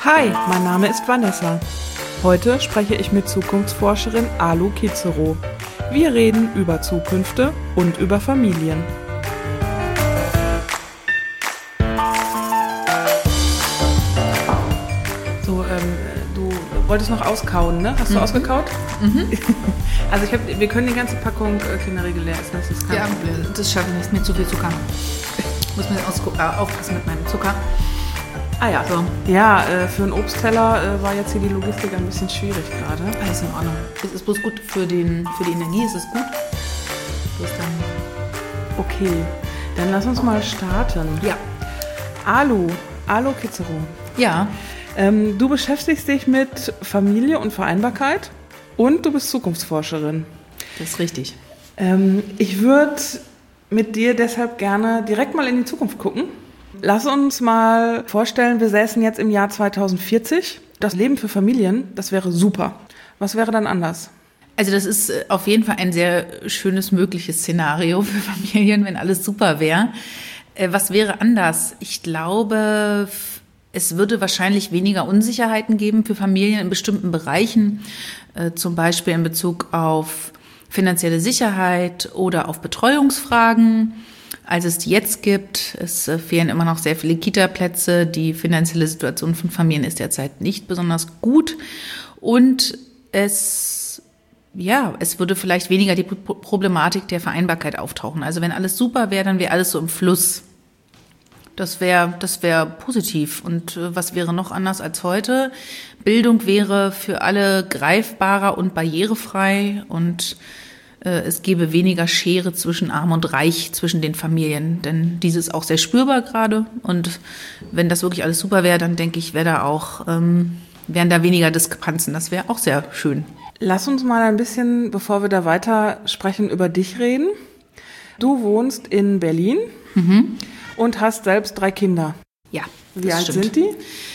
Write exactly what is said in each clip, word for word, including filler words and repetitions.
Hi, mein Name ist Vanessa. Heute spreche ich mit Zukunftsforscherin Alu Cicero. Wir reden über Zukünfte und über Familien. So, ähm, du wolltest noch auskauen, ne? Hast du mhm. ausgekaut? Mhm. Also ich hab, wir können die ganze Packung äh, Kinderriegel leer essen, das ist kein Ja, Problem. das schaffe ich nicht, mit zu viel Zucker. Ich muss mir ausgu- äh, aufpassen mit meinem Zucker. Ah ja, So. ja äh, für einen Obstteller äh, war jetzt hier die Logistik ein bisschen schwierig gerade. Alles in Ordnung. Es ist bloß gut für, den, für die Energie, es ist gut. Bloß dann. Okay, dann lass uns mal starten. Ja. Alu, Alu Cicero. Ja. Ähm, du beschäftigst dich mit Familie und Vereinbarkeit und du bist Zukunftsforscherin. Das ist richtig. Ähm, ich würde mit dir deshalb gerne direkt mal in die Zukunft gucken. Lass uns mal vorstellen, wir säßen jetzt im Jahr zweitausendvierzig. Das Leben für Familien, das wäre super. Was wäre dann anders? Also das ist auf jeden Fall ein sehr schönes mögliches Szenario für Familien, wenn alles super wäre. Was wäre anders? Ich glaube, es würde wahrscheinlich weniger Unsicherheiten geben für Familien in bestimmten Bereichen, zum Beispiel in Bezug auf finanzielle Sicherheit oder auf Betreuungsfragen, als es die jetzt gibt. Es fehlen immer noch sehr viele Kita-Plätze. Die finanzielle Situation von Familien ist derzeit nicht besonders gut. Und es, ja, es würde vielleicht weniger die Problematik der Vereinbarkeit auftauchen. Also wenn alles super wäre, dann wäre alles so im Fluss. Das wäre, das wäre positiv. Und was wäre noch anders als heute? Bildung wäre für alle greifbarer und barrierefrei und es gäbe weniger Schere zwischen Arm und Reich, zwischen den Familien, denn dieses ist auch sehr spürbar gerade. Und wenn das wirklich alles super wäre, dann denke ich, wäre da auch, ähm, wären da weniger Diskrepanzen. Das wäre auch sehr schön. Lass uns mal ein bisschen, bevor wir da weiter sprechen, über dich reden. Du wohnst in Berlin mhm. und hast selbst drei Kinder. Ja, Wie alt stimmt. sind die?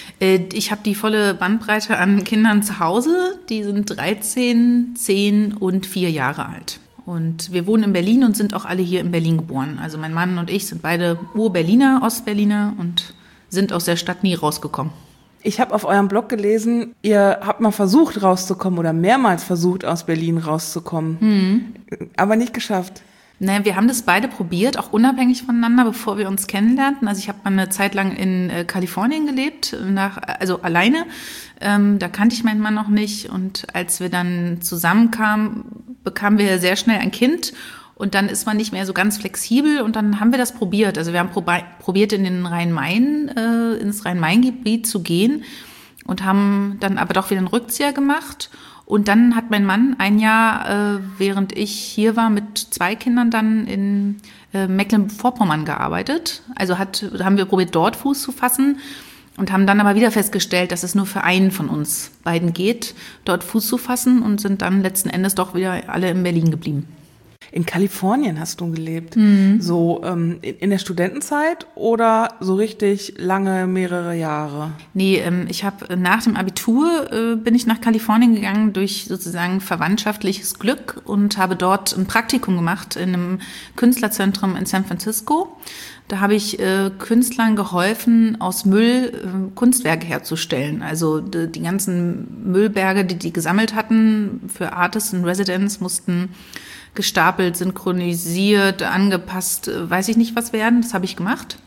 Ich habe die volle Bandbreite an Kindern zu Hause. Die sind dreizehn, zehn und vier Jahre alt. Und wir wohnen in Berlin und sind auch alle hier in Berlin geboren. Also mein Mann und ich sind beide Ur-Berliner, Ostberliner und sind aus der Stadt nie rausgekommen. Ich habe auf eurem Blog gelesen, ihr habt mal versucht rauszukommen oder mehrmals versucht, aus Berlin rauszukommen, hm. aber nicht geschafft. Naja, wir haben das beide probiert, auch unabhängig voneinander, bevor wir uns kennenlernten. Also ich habe mal eine Zeit lang in äh, Kalifornien gelebt, nach, also alleine. Ähm, da kannte ich meinen Mann noch nicht. Und als wir dann zusammenkamen, bekamen wir sehr schnell ein Kind. Und dann ist man nicht mehr so ganz flexibel. Und dann haben wir das probiert. Also wir haben probi- probiert, in den Rhein-Main, äh, ins Rhein-Main-Gebiet zu gehen und haben dann aber doch wieder einen Rückzieher gemacht. Und dann hat mein Mann ein Jahr, äh, während ich hier war, mit zwei Kindern dann in äh, Mecklenburg-Vorpommern gearbeitet. Also hat, haben wir probiert, dort Fuß zu fassen und haben dann aber wieder festgestellt, dass es nur für einen von uns beiden geht, dort Fuß zu fassen und sind dann letzten Endes doch wieder alle in Berlin geblieben. In Kalifornien hast du gelebt, mhm. so ähm, in der Studentenzeit oder so richtig lange, mehrere Jahre? Nee, ähm, ich habe nach dem Abitur äh, bin ich nach Kalifornien gegangen durch sozusagen verwandtschaftliches Glück und habe dort ein Praktikum gemacht in einem Künstlerzentrum in San Francisco. Da habe ich äh, Künstlern geholfen, aus Müll äh, Kunstwerke herzustellen. Also die, die ganzen Müllberge, die die gesammelt hatten für Artists in Residence, mussten gestapelt, synchronisiert, angepasst, weiß ich nicht was werden. Das habe ich gemacht.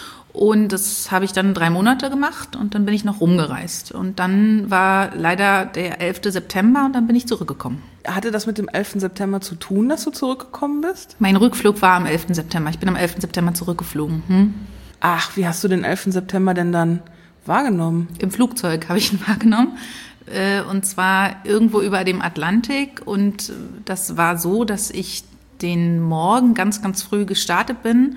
Und das habe ich dann drei Monate gemacht und dann bin ich noch rumgereist. Und dann war leider der elften September und dann bin ich zurückgekommen. Hatte das mit dem elften September zu tun, dass du zurückgekommen bist? Mein Rückflug war am elften September. Ich bin am elften September zurückgeflogen. Hm? Ach, wie hast du den elften September denn dann wahrgenommen? Im Flugzeug habe ich ihn wahrgenommen. Und zwar irgendwo über dem Atlantik. Und das war so, dass ich den Morgen ganz, ganz früh gestartet bin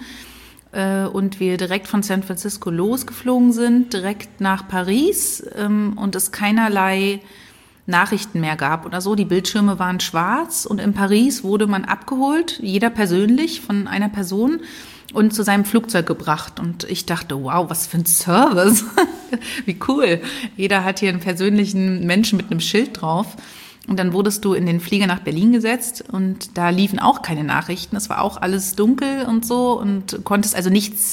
und wir direkt von San Francisco losgeflogen sind, direkt nach Paris und es keinerlei Nachrichten mehr gab oder so. Die Bildschirme waren schwarz und in Paris wurde man abgeholt, jeder persönlich von einer Person und zu seinem Flugzeug gebracht. Und ich dachte, wow, was für ein Service. Wie cool. Jeder hat hier einen persönlichen Menschen mit einem Schild drauf. Und dann wurdest du in den Flieger nach Berlin gesetzt und da liefen auch keine Nachrichten. Es war auch alles dunkel und so und konntest also nichts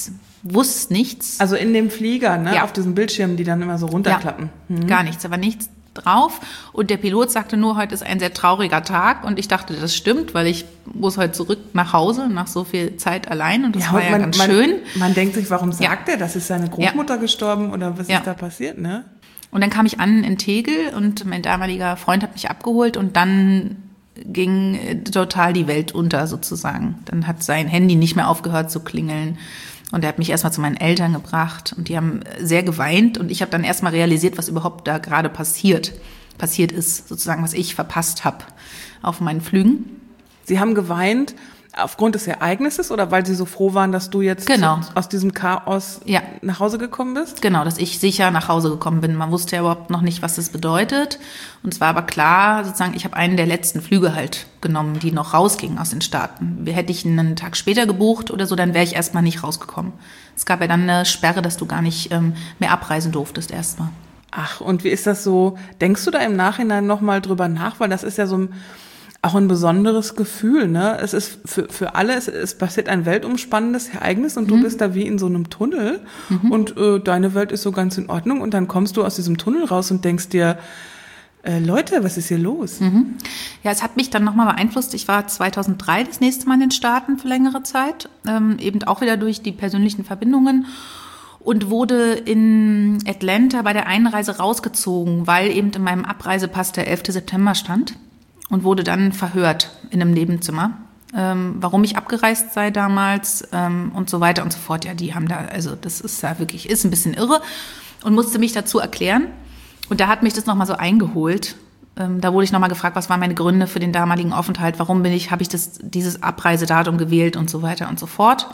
wusste nichts. Also in dem Flieger, ne? Ja. Auf diesen Bildschirmen, die dann immer so runterklappen. Ja, Mhm. gar nichts, da war nichts drauf. Und der Pilot sagte nur, heute ist ein sehr trauriger Tag. Und ich dachte, das stimmt, weil ich muss heute zurück nach Hause nach so viel Zeit allein. Und das Ja, war und ja man, ganz man, schön. Man denkt sich, warum Ja. sagt er, das ist seine Großmutter gestorben oder was Ja. ist da passiert, ne? Und dann kam ich an in Tegel und mein damaliger Freund hat mich abgeholt und dann ging äh, total die Welt unter sozusagen. Dann hat sein Handy nicht mehr aufgehört zu klingeln und er hat mich erstmal zu meinen Eltern gebracht und die haben sehr geweint und ich habe dann erstmal realisiert, was überhaupt da gerade passiert, passiert ist, sozusagen, was ich verpasst habe auf meinen Flügen. Sie haben geweint aufgrund des Ereignisses oder weil Sie so froh waren, dass du jetzt Genau. zu, aus diesem Chaos Ja. nach Hause gekommen bist? Genau, dass ich sicher nach Hause gekommen bin. Man wusste ja überhaupt noch nicht, was das bedeutet. Und es war aber klar, sozusagen, ich habe einen der letzten Flüge halt genommen, die noch rausgingen aus den Staaten. Hätte ich einen Tag später gebucht oder so, dann wäre ich erstmal nicht rausgekommen. Es gab ja dann eine Sperre, dass du gar nicht ähm, mehr abreisen durftest erstmal. Ach, und wie ist das so? Denkst du da im Nachhinein nochmal drüber nach? Weil das ist ja so ein, auch ein besonderes Gefühl, ne? Es ist für, für alle, es, es passiert ein weltumspannendes Ereignis und du bist da wie in so einem Tunnel und äh, deine Welt ist so ganz in Ordnung und dann kommst du aus diesem Tunnel raus und denkst dir, äh, Leute, was ist hier los? Ja, es hat mich dann nochmal beeinflusst. Ich war zweitausenddrei das nächste Mal in den Staaten für längere Zeit, ähm, eben auch wieder durch die persönlichen Verbindungen. Und wurde in Atlanta bei der Einreise rausgezogen, weil eben in meinem Abreisepass der elfter September stand und wurde dann verhört in einem Nebenzimmer, ähm, warum ich abgereist sei damals ähm, und so weiter und so fort. Ja, die haben da, also das ist ja wirklich, ist ein bisschen irre und musste mich dazu erklären. Und da hat mich das nochmal so eingeholt. Ähm, da wurde ich nochmal gefragt, was waren meine Gründe für den damaligen Aufenthalt, warum bin ich, habe ich das, dieses Abreisedatum gewählt und so weiter und so fort.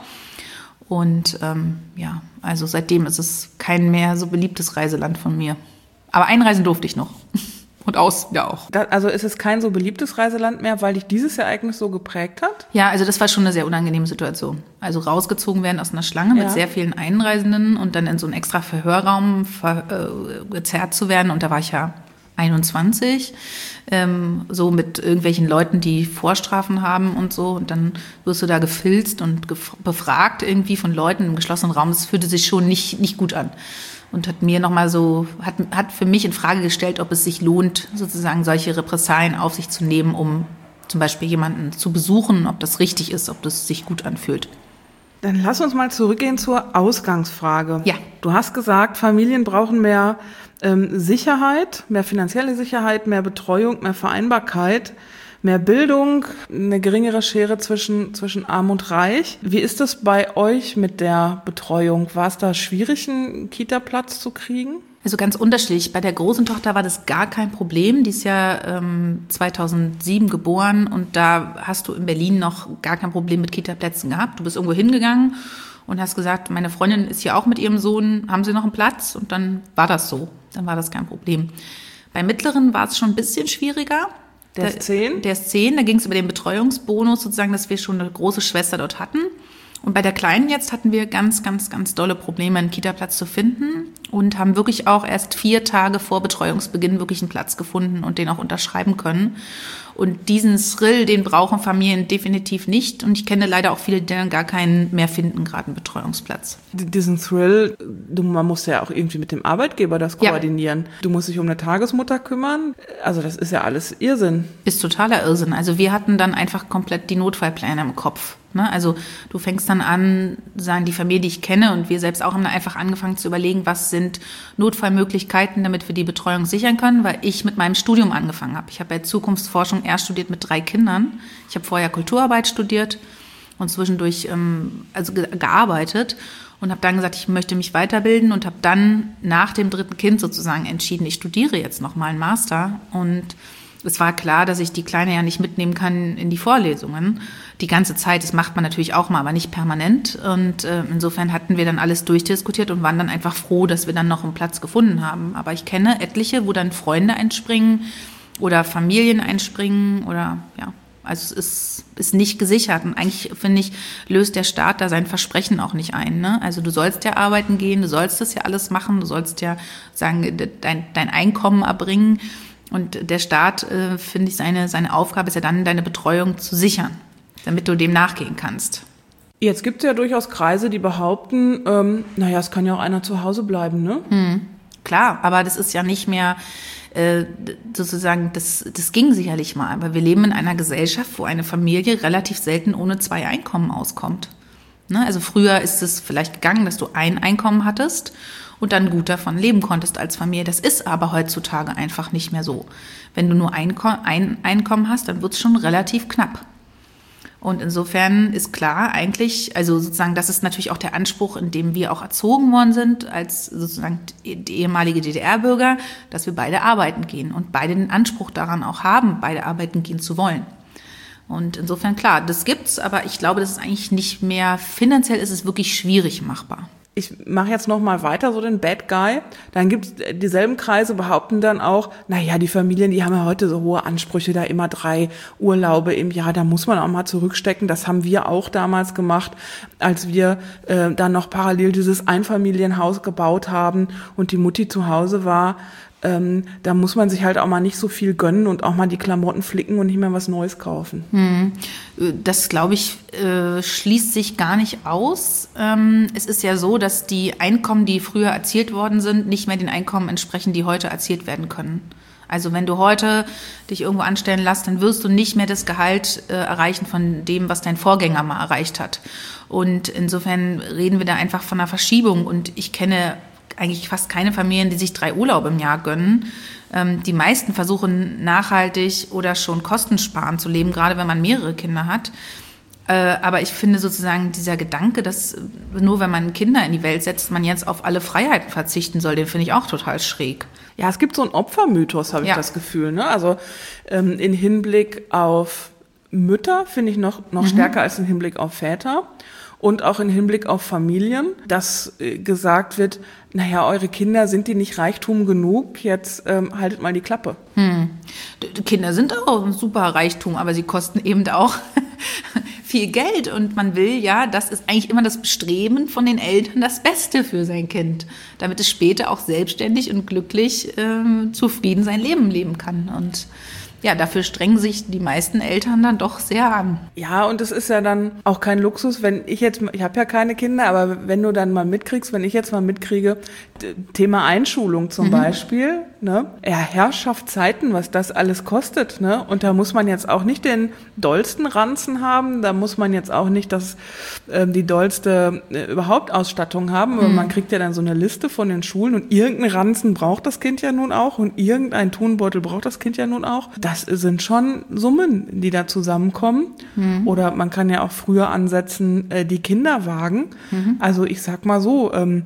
Und ähm, ja, also seitdem ist es kein mehr so beliebtes Reiseland von mir. Aber einreisen durfte ich noch. Und aus, ja auch. Da, also ist es kein so beliebtes Reiseland mehr, weil dich dieses Ereignis so geprägt hat? Ja, also das war schon eine sehr unangenehme Situation. Also rausgezogen werden aus einer Schlange mit Ja. sehr vielen Einreisenden und dann in so einen extra Verhörraum ver, äh, gezerrt zu werden. Und da war ich ja einundzwanzig, ähm, so mit irgendwelchen Leuten, die Vorstrafen haben und so. Und dann wirst du da gefilzt und gef- befragt irgendwie von Leuten im geschlossenen Raum. Das fühlte sich schon nicht, nicht gut an. Und hat mir nochmal so, hat, hat für mich in Frage gestellt, ob es sich lohnt, sozusagen solche Repressalien auf sich zu nehmen, um zum Beispiel jemanden zu besuchen, ob das richtig ist, ob das sich gut anfühlt. Dann lass uns mal zurückgehen zur Ausgangsfrage. Ja. Du hast gesagt, Familien brauchen mehr ähm, Sicherheit, mehr finanzielle Sicherheit, mehr Betreuung, mehr Vereinbarkeit, mehr Bildung, eine geringere Schere zwischen, zwischen Arm und Reich. Wie ist es bei euch mit der Betreuung? War es da schwierig, einen Kita-Platz zu kriegen? Also ganz unterschiedlich. Bei der großen Tochter war das gar kein Problem. Die ist ja ähm, zweitausendsieben geboren und da hast du in Berlin noch gar kein Problem mit Kita-Plätzen gehabt. Du bist irgendwo hingegangen und hast gesagt, meine Freundin ist hier auch mit ihrem Sohn, haben Sie noch einen Platz? Und dann war das so. Dann war das kein Problem. Bei Mittleren war es schon ein bisschen schwieriger. Der ist zehn? Der ist zehn. Da ging es über den Betreuungsbonus sozusagen, dass wir schon eine große Schwester dort hatten. Und bei der Kleinen jetzt hatten wir ganz, ganz, ganz dolle Probleme, einen Kita-Platz zu finden und haben wirklich auch erst vier Tage vor Betreuungsbeginn wirklich einen Platz gefunden und den auch unterschreiben können. Und diesen Thrill, den brauchen Familien definitiv nicht. Und ich kenne leider auch viele, die dann gar keinen mehr finden, gerade einen Betreuungsplatz. Diesen Thrill, du, man muss ja auch irgendwie mit dem Arbeitgeber das Ja. koordinieren. Du musst dich um eine Tagesmutter kümmern. Also das ist ja alles Irrsinn. Ist totaler Irrsinn. Also wir hatten dann einfach komplett die Notfallpläne im Kopf. Ne? Also du fängst dann an, sagen die Familie, die ich kenne und wir selbst auch haben dann einfach angefangen zu überlegen, was sind Notfallmöglichkeiten, damit wir die Betreuung sichern können, weil ich mit meinem Studium angefangen habe. Ich habe ja Zukunftsforschung erst studiert mit drei Kindern. Ich habe vorher Kulturarbeit studiert und zwischendurch ähm, also ge- gearbeitet und habe dann gesagt, ich möchte mich weiterbilden und habe dann nach dem dritten Kind sozusagen entschieden, ich studiere jetzt nochmal einen Master und es war klar, dass ich die Kleine ja nicht mitnehmen kann in die Vorlesungen. Die ganze Zeit, das macht man natürlich auch mal, aber nicht permanent. Und äh, insofern hatten wir dann alles durchdiskutiert und waren dann einfach froh, dass wir dann noch einen Platz gefunden haben. Aber ich kenne etliche, wo dann Freunde einspringen oder Familien einspringen oder ja, also es ist, ist nicht gesichert. Und eigentlich, finde ich, löst der Staat da sein Versprechen auch nicht ein. Ne? Also du sollst ja arbeiten gehen, du sollst das ja alles machen, du sollst ja sagen, dein, dein Einkommen erbringen. Und der Staat, äh, finde ich, seine, seine Aufgabe ist ja dann, deine Betreuung zu sichern, damit du dem nachgehen kannst. Jetzt gibt es ja durchaus Kreise, die behaupten, ähm, naja, es kann ja auch einer zu Hause bleiben, ne? Hm, klar, aber das ist ja nicht mehr äh, sozusagen, das, das ging sicherlich mal. Aber wir leben in einer Gesellschaft, wo eine Familie relativ selten ohne zwei Einkommen auskommt. Ne? Also früher ist es vielleicht gegangen, dass du ein Einkommen hattest und dann gut davon leben konntest als Familie. Das ist aber heutzutage einfach nicht mehr so. Wenn du nur ein, ein Einkommen hast, dann wird es schon relativ knapp. Und insofern ist klar eigentlich, also sozusagen, das ist natürlich auch der Anspruch, in dem wir auch erzogen worden sind, als sozusagen die ehemalige D D R-Bürger, dass wir beide arbeiten gehen und beide den Anspruch daran auch haben, beide arbeiten gehen zu wollen. Und insofern, klar, das gibt's, aber ich glaube, das ist eigentlich nicht mehr, finanziell ist es wirklich schwierig machbar. Ich mache jetzt noch mal weiter so den Bad Guy. Dann gibt es dieselben Kreise, behaupten dann auch, naja, die Familien, die haben ja heute so hohe Ansprüche, da immer drei Urlaube im Jahr, da muss man auch mal zurückstecken. Das haben wir auch damals gemacht, als wir äh, dann noch parallel dieses Einfamilienhaus gebaut haben und die Mutti zu Hause war. Ähm, da muss man sich halt auch mal nicht so viel gönnen und auch mal die Klamotten flicken und nicht mehr was Neues kaufen. Hm. Das, glaube ich, äh, schließt sich gar nicht aus. Ähm, es ist ja so, dass die Einkommen, die früher erzielt worden sind, nicht mehr den Einkommen entsprechen, die heute erzielt werden können. Also wenn du heute dich irgendwo anstellen lässt, dann wirst du nicht mehr das Gehalt äh, erreichen von dem, was dein Vorgänger mal erreicht hat. Und insofern reden wir da einfach von einer Verschiebung. Und ich kenne eigentlich fast keine Familien, die sich drei Urlaube im Jahr gönnen. Ähm, die meisten versuchen nachhaltig oder schon kostensparend zu leben, gerade wenn man mehrere Kinder hat. Äh, aber ich finde sozusagen dieser Gedanke, dass nur wenn man Kinder in die Welt setzt, man jetzt auf alle Freiheiten verzichten soll, den finde ich auch total schräg. Ja, es gibt so einen Opfermythos, habe ich ja. das Gefühl. Ne? Also ähm, in Hinblick auf Mütter finde ich noch, noch mhm. stärker als im Hinblick auf Väter. Und auch im Hinblick auf Familien, dass äh, gesagt wird, naja, eure Kinder, sind die nicht Reichtum genug? Jetzt ähm, haltet mal die Klappe. Hm. Die Kinder sind auch ein super Reichtum, aber sie kosten eben auch viel Geld. Und man will ja, das ist eigentlich immer das Bestreben von den Eltern, das Beste für sein Kind, damit es später auch selbstständig und glücklich äh, zufrieden sein Leben leben kann. Und ja, dafür strengen sich die meisten Eltern dann doch sehr an. Ja, und es ist ja dann auch kein Luxus, wenn ich jetzt, ich habe ja keine Kinder, aber wenn du dann mal mitkriegst, wenn ich jetzt mal mitkriege, Thema Einschulung zum mhm. Beispiel, ne, ja, Herrschaftszeiten, was das alles kostet, ne, und da muss man jetzt auch nicht den dollsten Ranzen haben, da muss man jetzt auch nicht das, äh, die dollste äh, überhaupt Ausstattung haben, aber mhm. man kriegt ja dann so eine Liste von den Schulen und irgendeinen Ranzen braucht das Kind ja nun auch und irgendein Turnbeutel braucht das Kind ja nun auch. Das sind schon Summen, die da zusammenkommen. Mhm. Oder man kann ja auch früher ansetzen, äh, die Kinderwagen. Mhm. Also ich sag mal so, ähm,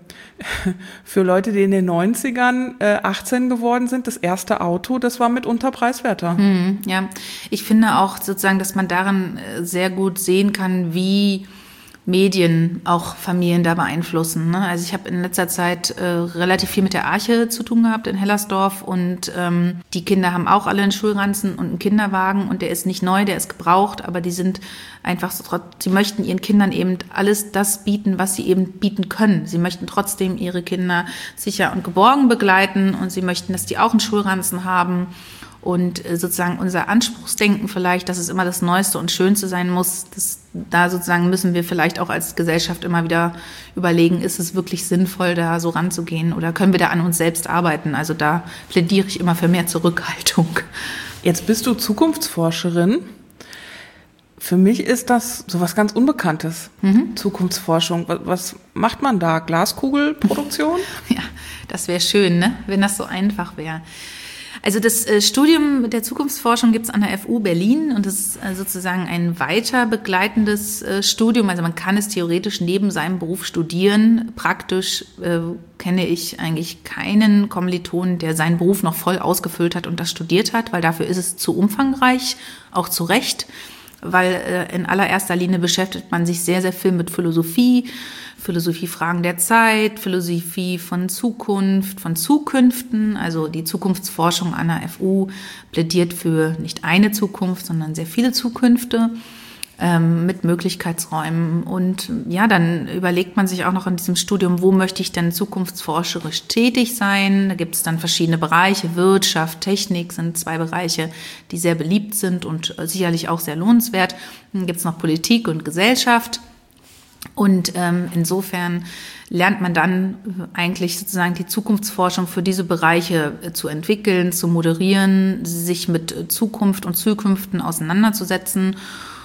für Leute, die in den neunzigern äh, achtzehn geworden sind, das erste Auto, das war mitunter preiswerter. Mhm, ja, ich finde auch sozusagen, dass man daran sehr gut sehen kann, wie Medien auch Familien da beeinflussen. Ne? Also ich habe in letzter Zeit äh, relativ viel mit der Arche zu tun gehabt in Hellersdorf und ähm, die Kinder haben auch alle einen Schulranzen und einen Kinderwagen und der ist nicht neu, der ist gebraucht, aber die sind einfach so, sie möchten ihren Kindern eben alles das bieten, was sie eben bieten können. Sie möchten trotzdem ihre Kinder sicher und geborgen begleiten und sie möchten, dass die auch einen Schulranzen haben. Und sozusagen unser Anspruchsdenken vielleicht, dass es immer das Neueste und Schönste sein muss, das, da sozusagen müssen wir vielleicht auch als Gesellschaft immer wieder überlegen, ist es wirklich sinnvoll, da so ranzugehen oder können wir da an uns selbst arbeiten? Also da plädiere ich immer für mehr Zurückhaltung. Jetzt bist du Zukunftsforscherin. Für mich ist das sowas ganz Unbekanntes, mhm. Zukunftsforschung. Was, was macht man da? Glaskugelproduktion? Ja, das wäre schön, ne? Wenn das so einfach wäre. Also das Studium der Zukunftsforschung gibt es an der F U Berlin und das ist sozusagen ein weiter begleitendes Studium. Also man kann es theoretisch neben seinem Beruf studieren. Praktisch äh, kenne ich eigentlich keinen Kommilitonen, der seinen Beruf noch voll ausgefüllt hat und das studiert hat, weil dafür ist es zu umfangreich, auch zu Recht. Weil äh, in allererster Linie beschäftigt man sich sehr, sehr viel mit Philosophie, Philosophiefragen der Zeit, Philosophie von Zukunft, von Zukünften. Also die Zukunftsforschung an der F U plädiert für nicht eine Zukunft, sondern sehr viele Zukünfte ähm, mit Möglichkeitsräumen. Und ja, dann überlegt man sich auch noch in diesem Studium, wo möchte ich denn zukunftsforscherisch tätig sein? Da gibt es dann verschiedene Bereiche. Wirtschaft, Technik sind zwei Bereiche, die sehr beliebt sind und sicherlich auch sehr lohnenswert. Dann gibt es noch Politik und Gesellschaft. Und ähm, insofern lernt man dann eigentlich sozusagen die Zukunftsforschung für diese Bereiche äh, zu entwickeln, zu moderieren, sich mit äh, Zukunft und Zukünften auseinanderzusetzen.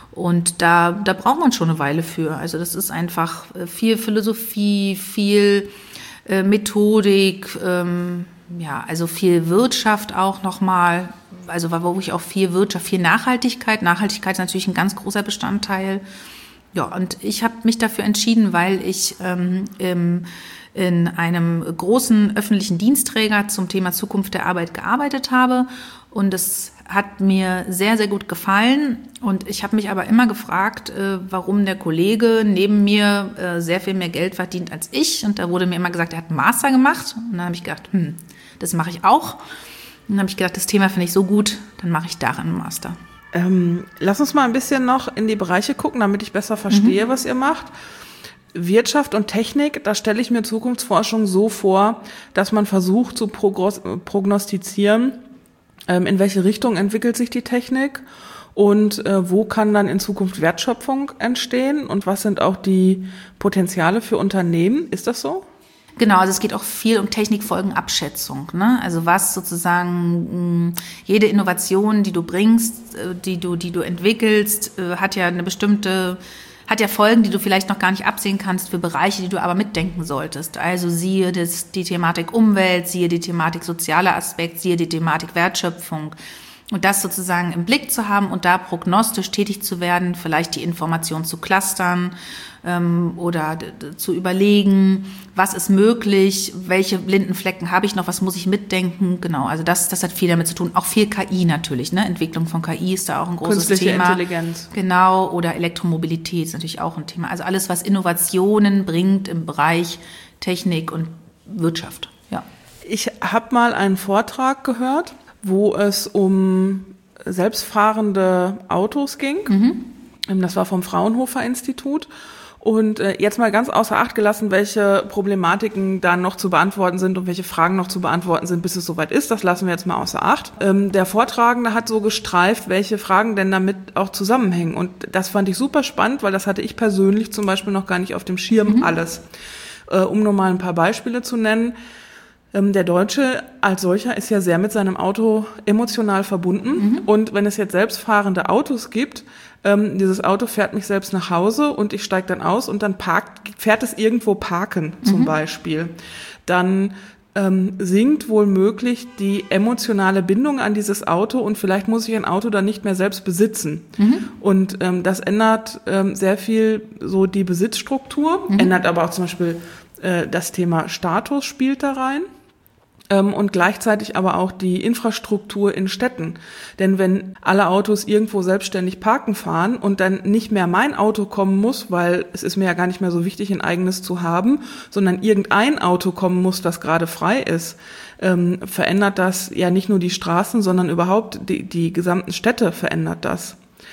Und da, da braucht man schon eine Weile für. Also das ist einfach äh, viel Philosophie, viel äh, Methodik, ähm, ja, also viel Wirtschaft auch nochmal. Also wo ich auch viel Wirtschaft, viel Nachhaltigkeit. Nachhaltigkeit ist natürlich ein ganz großer Bestandteil. Ja, und ich habe mich dafür entschieden, weil ich ähm, im, in einem großen öffentlichen Dienstträger zum Thema Zukunft der Arbeit gearbeitet habe. Und es hat mir sehr, sehr gut gefallen. Und ich habe mich aber immer gefragt, äh, warum der Kollege neben mir äh, sehr viel mehr Geld verdient als ich. Und da wurde mir immer gesagt, er hat einen Master gemacht. Und dann habe ich gedacht, hm, das mache ich auch. Und dann habe ich gedacht, das Thema finde ich so gut, dann mache ich darin einen Master. Ähm, lass uns mal ein bisschen noch in die Bereiche gucken, damit ich besser verstehe, mhm. was ihr macht. Wirtschaft und Technik, da stelle ich mir Zukunftsforschung so vor, dass man versucht zu prognostizieren, ähm, in welche Richtung entwickelt sich die Technik und äh, wo kann dann in Zukunft Wertschöpfung entstehen und was sind auch die Potenziale für Unternehmen. Ist das so? Genau, also es geht auch viel um Technikfolgenabschätzung, ne? Also was sozusagen mh, jede Innovation, die du bringst, äh, die du, die du entwickelst, äh, hat ja eine bestimmte, hat ja Folgen, die du vielleicht noch gar nicht absehen kannst für Bereiche, die du aber mitdenken solltest. Also siehe das, die Thematik Umwelt, siehe die Thematik sozialer Aspekt, siehe die Thematik Wertschöpfung. Und das sozusagen im Blick zu haben und da prognostisch tätig zu werden, vielleicht die Information zu clustern ähm, oder d- d- zu überlegen, was ist möglich, welche blinden Flecken habe ich noch, was muss ich mitdenken. Genau, also das, das hat viel damit zu tun. Auch viel K I natürlich, ne? Entwicklung von K I ist da auch ein großes Künstliche Thema. Intelligenz. Genau, oder Elektromobilität ist natürlich auch ein Thema. Also alles, was Innovationen bringt im Bereich Technik und Wirtschaft, ja. Ich habe mal einen Vortrag gehört, wo es um selbstfahrende Autos ging. Mhm. Das war vom Fraunhofer Institut. Und äh, jetzt mal ganz außer Acht gelassen, welche Problematiken da noch zu beantworten sind und welche Fragen noch zu beantworten sind, bis es soweit ist. Das lassen wir jetzt mal außer Acht. Ähm, der Vortragende hat so gestreift, welche Fragen denn damit auch zusammenhängen. Und das fand ich super spannend, weil das hatte ich persönlich zum Beispiel noch gar nicht auf dem Schirm, mhm. alles. Äh, um nur mal ein paar Beispiele zu nennen. Der Deutsche als solcher ist ja sehr mit seinem Auto emotional verbunden. Mhm. Und wenn es jetzt selbstfahrende Autos gibt, ähm, dieses Auto fährt mich selbst nach Hause und ich steige dann aus und dann parkt, fährt es irgendwo parken zum mhm. Beispiel. Dann ähm, sinkt wohl möglich die emotionale Bindung an dieses Auto und vielleicht muss ich ein Auto dann nicht mehr selbst besitzen. Mhm. Und ähm, das ändert ähm, sehr viel so die Besitzstruktur, mhm. ändert aber auch zum Beispiel äh, das Thema Status spielt da rein. Und gleichzeitig aber auch die Infrastruktur in Städten. Denn wenn alle Autos irgendwo selbstständig parken fahren und dann nicht mehr mein Auto kommen muss, weil es ist mir ja gar nicht mehr so wichtig, ein eigenes zu haben, sondern irgendein Auto kommen muss, das gerade frei ist, ähm, verändert das ja nicht nur die Straßen, sondern überhaupt die, die gesamten Städte verändert das.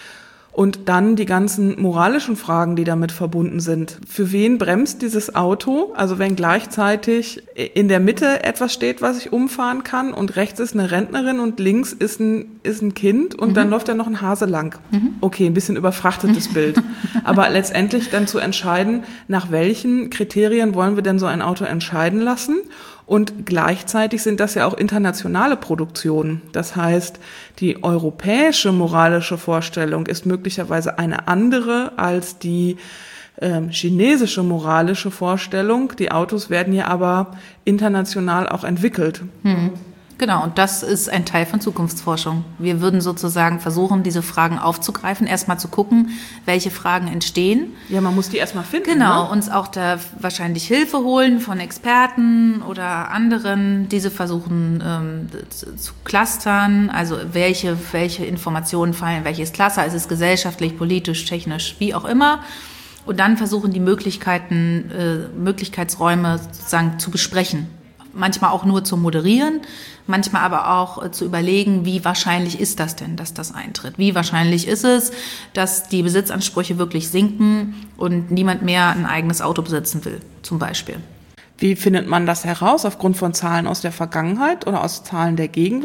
Und dann die ganzen moralischen Fragen, die damit verbunden sind. Für wen bremst dieses Auto? Also wenn gleichzeitig in der Mitte etwas steht, was ich umfahren kann und rechts ist eine Rentnerin und links ist ein, ist ein Kind und mhm. dann läuft ja noch ein Hase lang. Mhm. Okay, ein bisschen überfrachtetes Bild. Aber letztendlich dann zu entscheiden, nach welchen Kriterien wollen wir denn so ein Auto entscheiden lassen? Und gleichzeitig sind das ja auch internationale Produktionen. Das heißt, die europäische moralische Vorstellung ist möglicherweise eine andere als die ähm, chinesische moralische Vorstellung. Die Autos werden ja aber international auch entwickelt. Hm. Genau, und das ist ein Teil von Zukunftsforschung. Wir würden sozusagen versuchen, diese Fragen aufzugreifen, erstmal zu gucken, welche Fragen entstehen. Ja, man muss die erstmal finden. Genau, ne? Uns auch da wahrscheinlich Hilfe holen von Experten oder anderen, diese versuchen ähm, zu, zu clustern, also welche, welche Informationen fallen, welches Cluster, ist es gesellschaftlich, politisch, technisch, wie auch immer. Und dann versuchen die Möglichkeiten, äh, Möglichkeitsräume sozusagen zu besprechen. Manchmal auch nur zu moderieren, manchmal aber auch äh, zu überlegen, wie wahrscheinlich ist das denn, dass das eintritt? Wie wahrscheinlich ist es, dass die Besitzansprüche wirklich sinken und niemand mehr ein eigenes Auto besitzen will, zum Beispiel? Wie findet man das heraus? Aufgrund von Zahlen aus der Vergangenheit oder aus Zahlen der Gegenwart?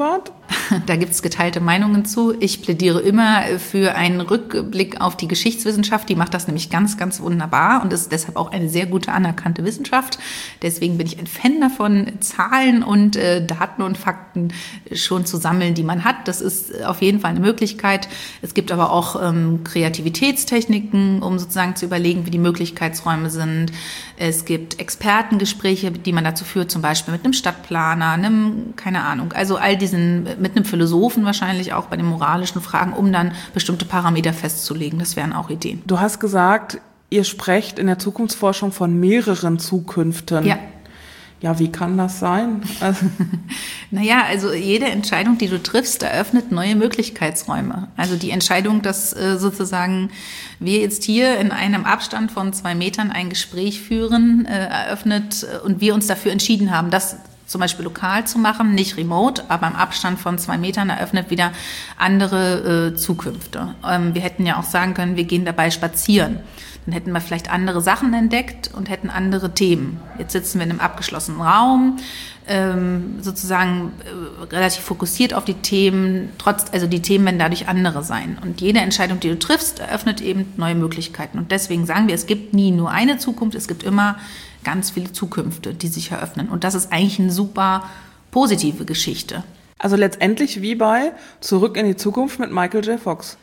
da gibt es geteilte Meinungen zu. Ich plädiere immer für einen Rückblick auf die Geschichtswissenschaft. Die macht das nämlich ganz, ganz wunderbar und ist deshalb auch eine sehr gute anerkannte Wissenschaft. Deswegen bin ich ein Fan davon, Zahlen und äh, Daten und Fakten schon zu sammeln, die man hat. Das ist auf jeden Fall eine Möglichkeit. Es gibt aber auch ähm, Kreativitätstechniken, um sozusagen zu überlegen, wie die Möglichkeitsräume sind. Es gibt Expertengespräche, die man dazu führt, zum Beispiel mit einem Stadtplaner, einem, keine Ahnung, also all diesen, mit einem Philosophen wahrscheinlich auch bei den moralischen Fragen, um dann bestimmte Parameter festzulegen. Das wären auch Ideen. Du hast gesagt, ihr sprecht in der Zukunftsforschung von mehreren Zukünften. Ja. Ja, wie kann das sein? Also naja, also jede Entscheidung, die du triffst, eröffnet neue Möglichkeitsräume. Also die Entscheidung, dass äh, sozusagen wir jetzt hier in einem Abstand von zwei Metern ein Gespräch führen, äh, eröffnet äh, und wir uns dafür entschieden haben, das zum Beispiel lokal zu machen, nicht remote, aber im Abstand von zwei Metern eröffnet wieder andere äh, Zukünfte. Ähm, wir hätten ja auch sagen können, wir gehen dabei spazieren. Dann hätten wir vielleicht andere Sachen entdeckt und hätten andere Themen. Jetzt sitzen wir in einem abgeschlossenen Raum, ähm, sozusagen äh, relativ fokussiert auf die Themen. Trotz, also die Themen werden dadurch andere sein. Und jede Entscheidung, die du triffst, eröffnet eben neue Möglichkeiten. Und deswegen sagen wir, es gibt nie nur eine Zukunft, es gibt immer ganz viele Zukünfte, die sich eröffnen. Und das ist eigentlich eine super positive Geschichte. Also letztendlich wie bei Zurück in die Zukunft mit Michael J. Fox.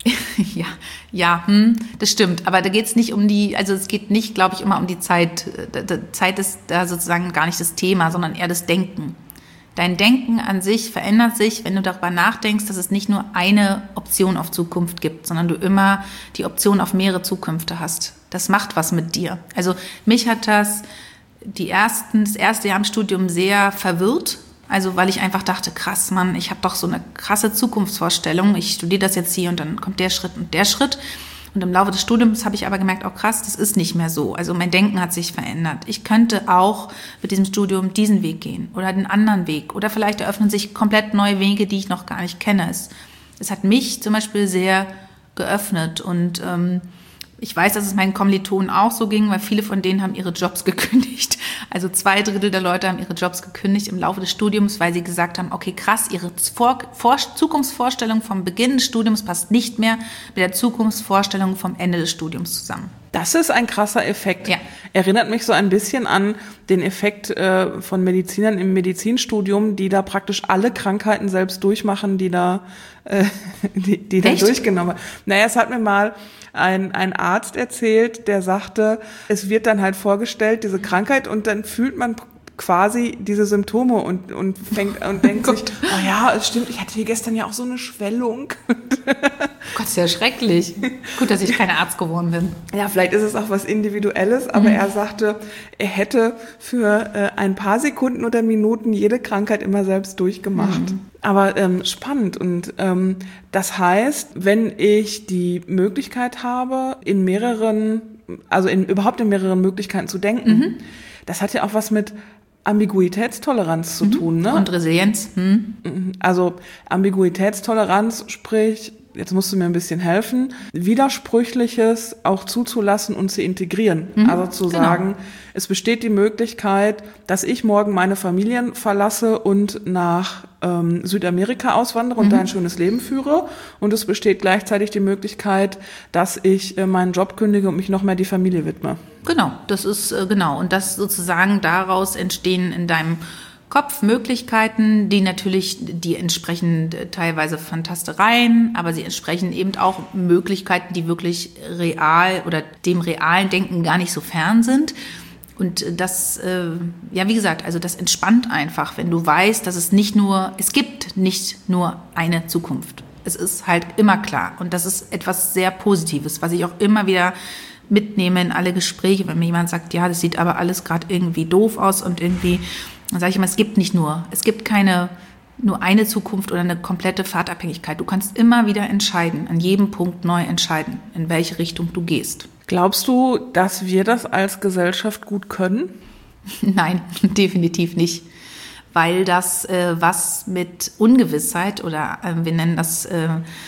Ja, ja, hm, das stimmt. Aber da geht es nicht um die, also es geht nicht, glaube ich, immer um die Zeit. Die Zeit ist da sozusagen gar nicht das Thema, sondern eher das Denken. Dein Denken an sich verändert sich, wenn du darüber nachdenkst, dass es nicht nur eine Option auf Zukunft gibt, sondern du immer die Option auf mehrere Zukünfte hast. Das macht was mit dir. Also mich hat das die ersten, das erste Jahr im Studium sehr verwirrt. Also weil ich einfach dachte, krass, Mann, ich habe doch so eine krasse Zukunftsvorstellung. Ich studiere das jetzt hier und dann kommt der Schritt und der Schritt. Und im Laufe des Studiums habe ich aber gemerkt, oh krass, das ist nicht mehr so. Also mein Denken hat sich verändert. Ich könnte auch mit diesem Studium diesen Weg gehen oder den anderen Weg. Oder vielleicht eröffnen sich komplett neue Wege, die ich noch gar nicht kenne. Es, es hat mich zum Beispiel sehr geöffnet und ähm, ich weiß, dass es meinen Kommilitonen auch so ging, weil viele von denen haben ihre Jobs gekündigt. Also zwei Drittel der Leute haben ihre Jobs gekündigt im Laufe des Studiums, weil sie gesagt haben, okay, krass, ihre Vor- Vor- Zukunftsvorstellung vom Beginn des Studiums passt nicht mehr mit der Zukunftsvorstellung vom Ende des Studiums zusammen. Das ist ein krasser Effekt. Ja. Erinnert mich so ein bisschen an den Effekt äh, von Medizinern im Medizinstudium, die da praktisch alle Krankheiten selbst durchmachen, die da, äh, die, die da durchgenommen haben. Naja, es hat mir mal ein, ein Arzt erzählt, der sagte, es wird dann halt vorgestellt, diese Krankheit, und dann fühlt man quasi diese Symptome und, und fängt und denkt sich, oh ja, es stimmt, ich hatte hier gestern ja auch so eine Schwellung. Gott, ist ja schrecklich. Gut, dass ich keine Arzt geworden bin. Ja, vielleicht ist es auch was Individuelles, aber mhm. er sagte, er hätte für äh, ein paar Sekunden oder Minuten jede Krankheit immer selbst durchgemacht. Mhm. Aber ähm, spannend. Und ähm, das heißt, wenn ich die Möglichkeit habe, in mehreren, also in, überhaupt in mehreren Möglichkeiten zu denken, mhm. das hat ja auch was mit Ambiguitätstoleranz zu mhm. tun, ne? Und Resilienz. Mhm. Also Ambiguitätstoleranz, sprich, jetzt musst du mir ein bisschen helfen, Widersprüchliches auch zuzulassen und zu integrieren. Mhm. Also zu genau. sagen, es besteht die Möglichkeit, dass ich morgen meine Familien verlasse und nach ähm, Südamerika auswandere und mhm. da ein schönes Leben führe. Und es besteht gleichzeitig die Möglichkeit, dass ich äh, meinen Job kündige und mich noch mehr die Familie widme. Genau, das ist äh, genau. Und das sozusagen daraus entstehen in deinem Kopf Möglichkeiten, die natürlich, die entsprechen teilweise Fantastereien, aber sie entsprechen eben auch Möglichkeiten, die wirklich real oder dem realen Denken gar nicht so fern sind. Und das, äh, ja, wie gesagt, also das entspannt einfach, wenn du weißt, dass es nicht nur, es gibt nicht nur eine Zukunft. Es ist halt immer klar. Und das ist etwas sehr Positives, was ich auch immer wieder mitnehme in alle Gespräche, wenn mir jemand sagt, ja, das sieht aber alles gerade irgendwie doof aus und irgendwie, dann sage ich immer, es gibt nicht nur, es gibt keine nur eine Zukunft oder eine komplette Fahrtabhängigkeit. Du kannst immer wieder entscheiden, an jedem Punkt neu entscheiden, in welche Richtung du gehst. Glaubst du, dass wir das als Gesellschaft gut können? Nein, definitiv nicht. Weil das äh, was mit Ungewissheit oder äh, wir nennen das äh,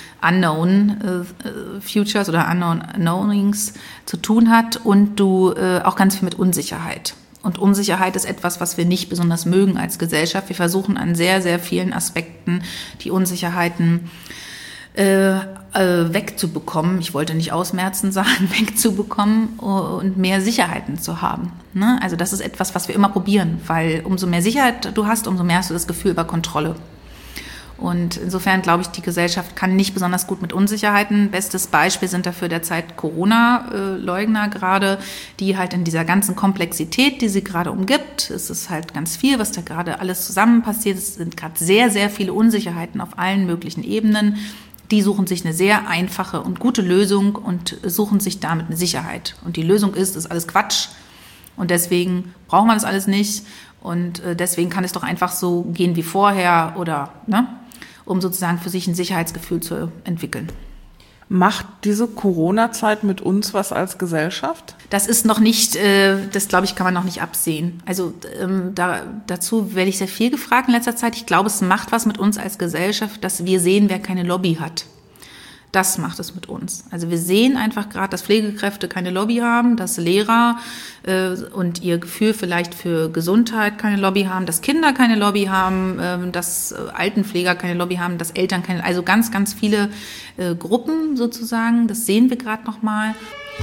Unknown äh, Futures oder Unknown Knowings zu tun hat und du äh, auch ganz viel mit Unsicherheit. Und Unsicherheit ist etwas, was wir nicht besonders mögen als Gesellschaft. Wir versuchen an sehr, sehr vielen Aspekten die Unsicherheiten äh, äh, wegzubekommen. Ich wollte nicht ausmerzen sagen, wegzubekommen und mehr Sicherheiten zu haben. Ne? Also das ist etwas, was wir immer probieren, weil umso mehr Sicherheit du hast, umso mehr hast du das Gefühl über Kontrolle. Und insofern glaube ich, die Gesellschaft kann nicht besonders gut mit Unsicherheiten. Bestes Beispiel sind dafür derzeit Corona-Leugner gerade, die halt in dieser ganzen Komplexität, die sie gerade umgibt, es ist halt ganz viel, was da gerade alles zusammen passiert. Es sind gerade sehr, sehr viele Unsicherheiten auf allen möglichen Ebenen. Die suchen sich eine sehr einfache und gute Lösung und suchen sich damit eine Sicherheit. Und die Lösung ist, ist alles Quatsch. Und deswegen braucht man das alles nicht. Und deswegen kann es doch einfach so gehen wie vorher oder, ne? Um sozusagen für sich ein Sicherheitsgefühl zu entwickeln. Macht diese Corona-Zeit mit uns was als Gesellschaft? Das ist noch nicht, äh, das glaube ich, kann man noch nicht absehen. Also ähm, da, dazu werde ich sehr viel gefragt in letzter Zeit. Ich glaube, es macht was mit uns als Gesellschaft, dass wir sehen, wer keine Lobby hat. Das macht es mit uns. Also wir sehen einfach gerade, dass Pflegekräfte keine Lobby haben, dass Lehrer äh, und ihr Gefühl vielleicht für Gesundheit keine Lobby haben, dass Kinder keine Lobby haben, äh, dass äh, Altenpfleger keine Lobby haben, dass Eltern keine, also ganz, ganz viele äh, Gruppen sozusagen. Das sehen wir gerade noch mal.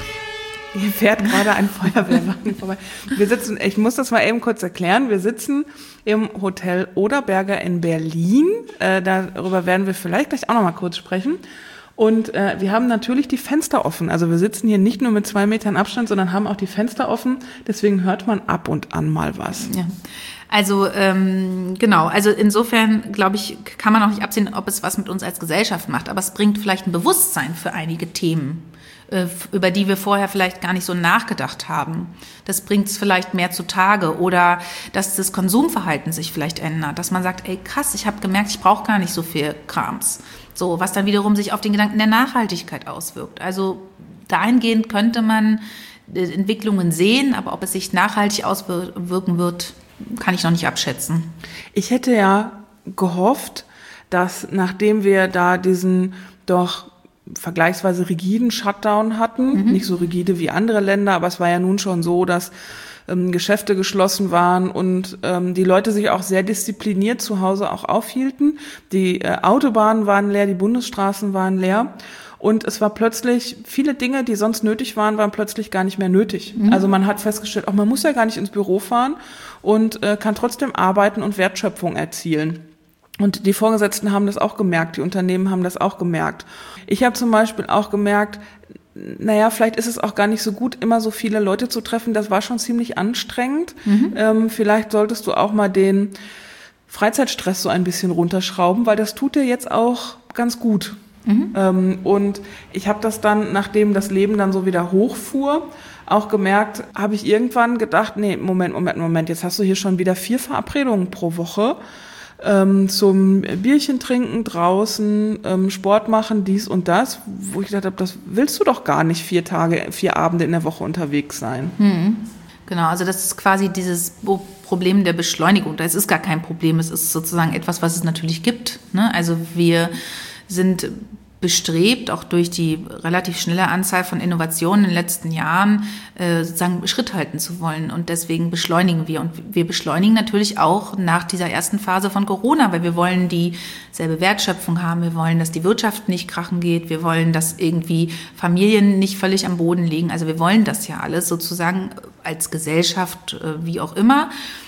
Hier fährt gerade ein Feuerwehrwagen vorbei. Wir sitzen, ich muss das mal eben kurz erklären. Wir sitzen im Hotel Oderberger in Berlin. Äh, darüber werden wir vielleicht gleich auch noch mal kurz sprechen. Und äh, wir haben natürlich die Fenster offen. Also wir sitzen hier nicht nur mit zwei Metern Abstand, sondern haben auch die Fenster offen. Deswegen hört man ab und an mal was. Ja. Also ähm, genau, also insofern, glaube ich, kann man auch nicht absehen, ob es was mit uns als Gesellschaft macht. Aber es bringt vielleicht ein Bewusstsein für einige Themen, äh, über die wir vorher vielleicht gar nicht so nachgedacht haben. Das bringt es vielleicht mehr zutage. Oder dass das Konsumverhalten sich vielleicht ändert. Dass man sagt, ey krass, ich habe gemerkt, ich brauche gar nicht so viel Krams. So, was dann wiederum sich auf den Gedanken der Nachhaltigkeit auswirkt. Also dahingehend könnte man Entwicklungen sehen, aber ob es sich nachhaltig auswirken wird, kann ich noch nicht abschätzen. Ich hätte ja gehofft, dass nachdem wir da diesen doch vergleichsweise rigiden Shutdown hatten, mhm. nicht so rigide wie andere Länder, aber es war ja nun schon so, dass ähm, Geschäfte geschlossen waren und ähm, die Leute sich auch sehr diszipliniert zu Hause auch aufhielten. Die äh, Autobahnen waren leer, die Bundesstraßen waren leer. Und es war plötzlich, viele Dinge, die sonst nötig waren, waren plötzlich gar nicht mehr nötig. Mhm. Also man hat festgestellt, auch man muss ja gar nicht ins Büro fahren und äh, kann trotzdem arbeiten und Wertschöpfung erzielen. Und die Vorgesetzten haben das auch gemerkt, die Unternehmen haben das auch gemerkt. Ich habe zum Beispiel auch gemerkt, naja, vielleicht ist es auch gar nicht so gut, immer so viele Leute zu treffen. Das war schon ziemlich anstrengend. Mhm. Ähm, vielleicht solltest du auch mal den Freizeitstress so ein bisschen runterschrauben, weil das tut dir jetzt auch ganz gut. Mhm. Ähm, und ich habe das dann, nachdem das Leben dann so wieder hochfuhr, auch gemerkt, habe ich irgendwann gedacht, nee, Moment, Moment, Moment, jetzt hast du hier schon wieder vier Verabredungen pro Woche. Ähm, zum Bierchen trinken draußen, ähm, Sport machen, dies und das, wo ich gedacht habe, das willst du doch gar nicht vier Tage, vier Abende in der Woche unterwegs sein. Mhm. Genau, also das ist quasi dieses Problem der Beschleunigung. Das ist gar kein Problem, es ist sozusagen etwas, was es natürlich gibt. Ne? Also wir sind bestrebt, auch durch die relativ schnelle Anzahl von Innovationen in den letzten Jahren äh, sozusagen Schritt halten zu wollen. Und deswegen beschleunigen wir. Und wir beschleunigen natürlich auch nach dieser ersten Phase von Corona, weil wir wollen dieselbe Wertschöpfung haben. Wir wollen, dass die Wirtschaft nicht krachen geht. Wir wollen, dass irgendwie Familien nicht völlig am Boden liegen. Also wir wollen das ja alles sozusagen als Gesellschaft, äh, wie auch immer.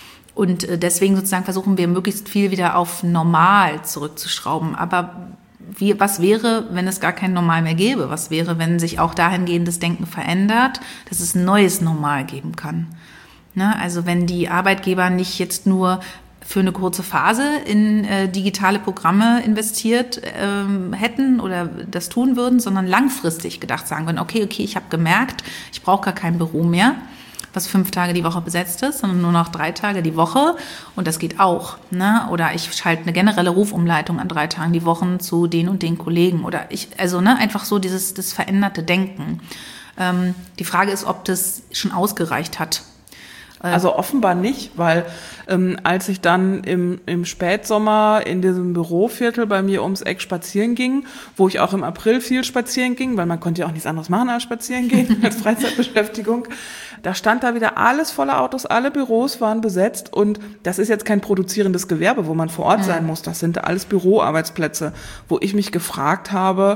Und äh, deswegen sozusagen versuchen wir möglichst viel wieder auf normal zurückzuschrauben. Aber Wie, was wäre, wenn es gar kein Normal mehr gäbe? Was wäre, wenn sich auch dahingehend das Denken verändert, dass es ein neues Normal geben kann? Ne? Also wenn die Arbeitgeber nicht jetzt nur für eine kurze Phase in äh, digitale Programme investiert ähm, hätten oder das tun würden, sondern langfristig gedacht sagen würden, okay, okay, ich habe gemerkt, ich brauche gar kein Büro mehr, was fünf Tage die Woche besetzt ist, sondern nur noch drei Tage die Woche. Und das geht auch. Ne? Oder ich schalte eine generelle Rufumleitung an drei Tagen die Woche zu den und den Kollegen. Oder ich, also ne, einfach so dieses das veränderte Denken. Ähm, die Frage ist, ob das schon ausgereicht hat. Also offenbar nicht, weil ähm, als ich dann im, im Spätsommer in diesem Büroviertel bei mir ums Eck spazieren ging, wo ich auch im April viel spazieren ging, weil man konnte ja auch nichts anderes machen als spazieren gehen, als Freizeitbeschäftigung, da stand da wieder alles voller Autos, alle Büros waren besetzt und das ist jetzt kein produzierendes Gewerbe, wo man vor Ort sein muss, das sind alles Büroarbeitsplätze, wo ich mich gefragt habe,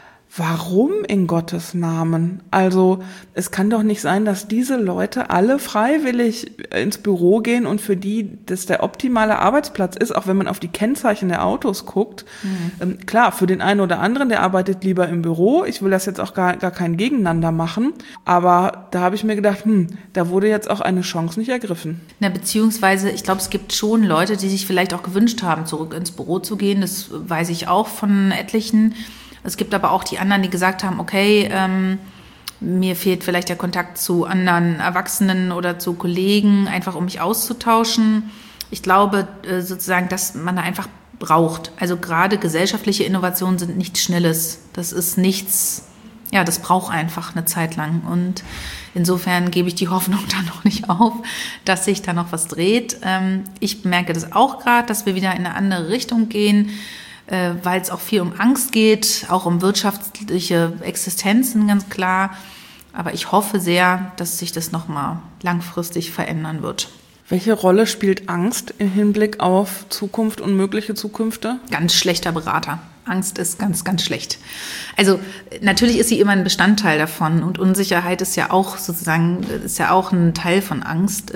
warum in Gottes Namen? Also es kann doch nicht sein, dass diese Leute alle freiwillig ins Büro gehen und für die das der optimale Arbeitsplatz ist, auch wenn man auf die Kennzeichen der Autos guckt. Mhm. Ähm, klar, für den einen oder anderen, der arbeitet lieber im Büro. Ich will das jetzt auch gar, gar kein Gegeneinander machen. Aber da habe ich mir gedacht, hm, da wurde jetzt auch eine Chance nicht ergriffen. Na, beziehungsweise, ich glaube, es gibt schon Leute, die sich vielleicht auch gewünscht haben, zurück ins Büro zu gehen. Das weiß ich auch von etlichen. Es gibt aber auch die anderen, die gesagt haben, okay, ähm, mir fehlt vielleicht der Kontakt zu anderen Erwachsenen oder zu Kollegen, einfach um mich auszutauschen. Ich glaube äh, sozusagen, dass man da einfach braucht. Also gerade gesellschaftliche Innovationen sind nichts Schnelles. Das ist nichts, ja, das braucht einfach eine Zeit lang. Und insofern gebe ich die Hoffnung da noch nicht auf, dass sich da noch was dreht. Ähm, ich merke das auch gerade, dass wir wieder in eine andere Richtung gehen, weil es auch viel um Angst geht, auch um wirtschaftliche Existenzen, ganz klar. Aber ich hoffe sehr, dass sich das nochmal langfristig verändern wird. Welche Rolle spielt Angst im Hinblick auf Zukunft und mögliche Zukünfte? Ganz schlechter Berater. Angst ist ganz, ganz schlecht. Also natürlich ist sie immer ein Bestandteil davon und Unsicherheit ist ja auch sozusagen, ist ja auch ein Teil von Angst.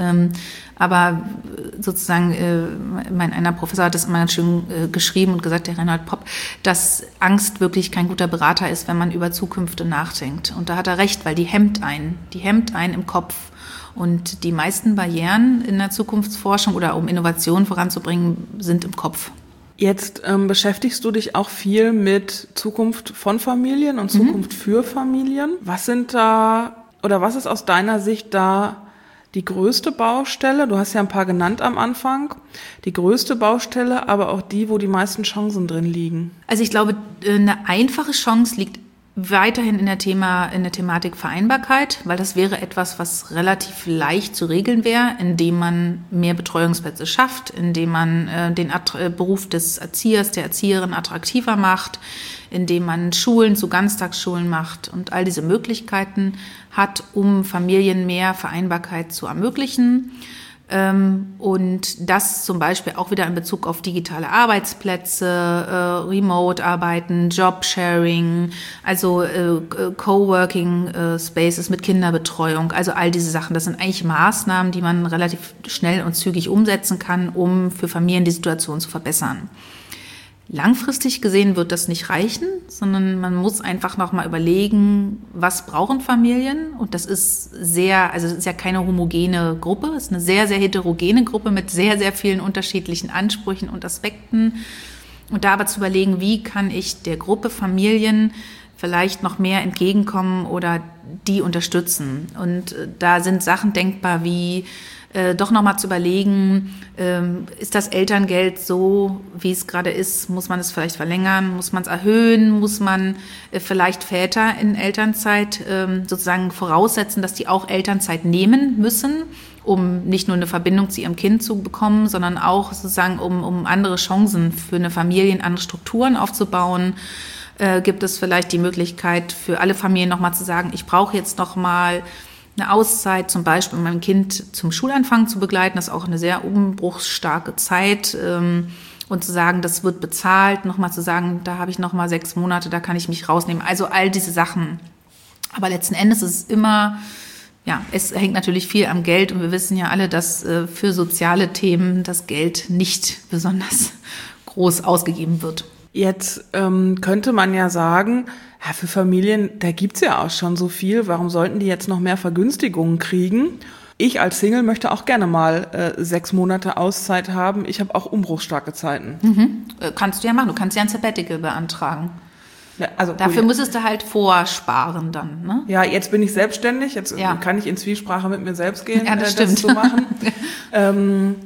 Aber sozusagen, mein einer Professor hat das immer ganz schön geschrieben und gesagt, der Reinhard Popp, dass Angst wirklich kein guter Berater ist, wenn man über Zukünfte nachdenkt. Und da hat er recht, weil die hemmt einen, die hemmt einen im Kopf. Und die meisten Barrieren in der Zukunftsforschung oder um Innovationen voranzubringen, sind im Kopf. Jetzt ähm, beschäftigst du dich auch viel mit Zukunft von Familien und Zukunft mhm. für Familien. Was sind da, oder was ist aus deiner Sicht da die größte Baustelle? Du hast ja ein paar genannt am Anfang. Die größte Baustelle, aber auch die, wo die meisten Chancen drin liegen. Also ich glaube, eine einfache Chance liegt weiterhin in der Thema, in der Thematik Vereinbarkeit, weil das wäre etwas, was relativ leicht zu regeln wäre, indem man mehr Betreuungsplätze schafft, indem man äh, den Attra- Beruf des Erziehers, der Erzieherin attraktiver macht, indem man Schulen zu Ganztagsschulen macht und all diese Möglichkeiten hat, um Familien mehr Vereinbarkeit zu ermöglichen. Und das zum Beispiel auch wieder in Bezug auf digitale Arbeitsplätze, äh, Remote-Arbeiten, Jobsharing, also äh, Coworking äh, Spaces mit Kinderbetreuung, also all diese Sachen. Das sind eigentlich Maßnahmen, die man relativ schnell und zügig umsetzen kann, um für Familien die Situation zu verbessern. Langfristig gesehen wird das nicht reichen, sondern man muss einfach noch mal überlegen, was brauchen Familien? Und das ist sehr, also es ist ja keine homogene Gruppe, es ist eine sehr, sehr heterogene Gruppe mit sehr, sehr vielen unterschiedlichen Ansprüchen und Aspekten. Und da aber zu überlegen, wie kann ich der Gruppe Familien vielleicht noch mehr entgegenkommen oder die unterstützen? Und da sind Sachen denkbar wie Äh, doch nochmal zu überlegen, ähm, ist das Elterngeld so, wie es gerade ist, muss man es vielleicht verlängern, muss man es erhöhen, muss man äh, vielleicht Väter in Elternzeit ähm, sozusagen voraussetzen, dass die auch Elternzeit nehmen müssen, um nicht nur eine Verbindung zu ihrem Kind zu bekommen, sondern auch sozusagen, um, um andere Chancen für eine Familie, andere Strukturen aufzubauen. Äh, gibt es vielleicht die Möglichkeit für alle Familien nochmal zu sagen, ich brauche jetzt nochmal eine Auszeit, zum Beispiel, um mein Kind zum Schulanfang zu begleiten, das ist auch eine sehr umbruchsstarke Zeit, ähm, und zu sagen, das wird bezahlt, nochmal zu sagen, da habe ich nochmal sechs Monate, da kann ich mich rausnehmen. Also all diese Sachen. Aber letzten Endes ist es immer, ja, es hängt natürlich viel am Geld und wir wissen ja alle, dass äh, für soziale Themen das Geld nicht besonders groß ausgegeben wird. Jetzt ähm, könnte man ja sagen, ja, für Familien, da gibt's ja auch schon so viel, warum sollten die jetzt noch mehr Vergünstigungen kriegen? Ich als Single möchte auch gerne mal äh, sechs Monate Auszeit haben. Ich habe auch umbruchsstarke Zeiten. Mhm. Kannst du ja machen, du kannst ja ein Sabbatical beantragen. Ja, also Dafür cool. müsstest du halt vorsparen dann, ne? Ja, jetzt bin ich selbstständig, jetzt ja. kann ich in Zwiesprache mit mir selbst gehen, ja, das, äh, das stimmt. zu machen. ähm,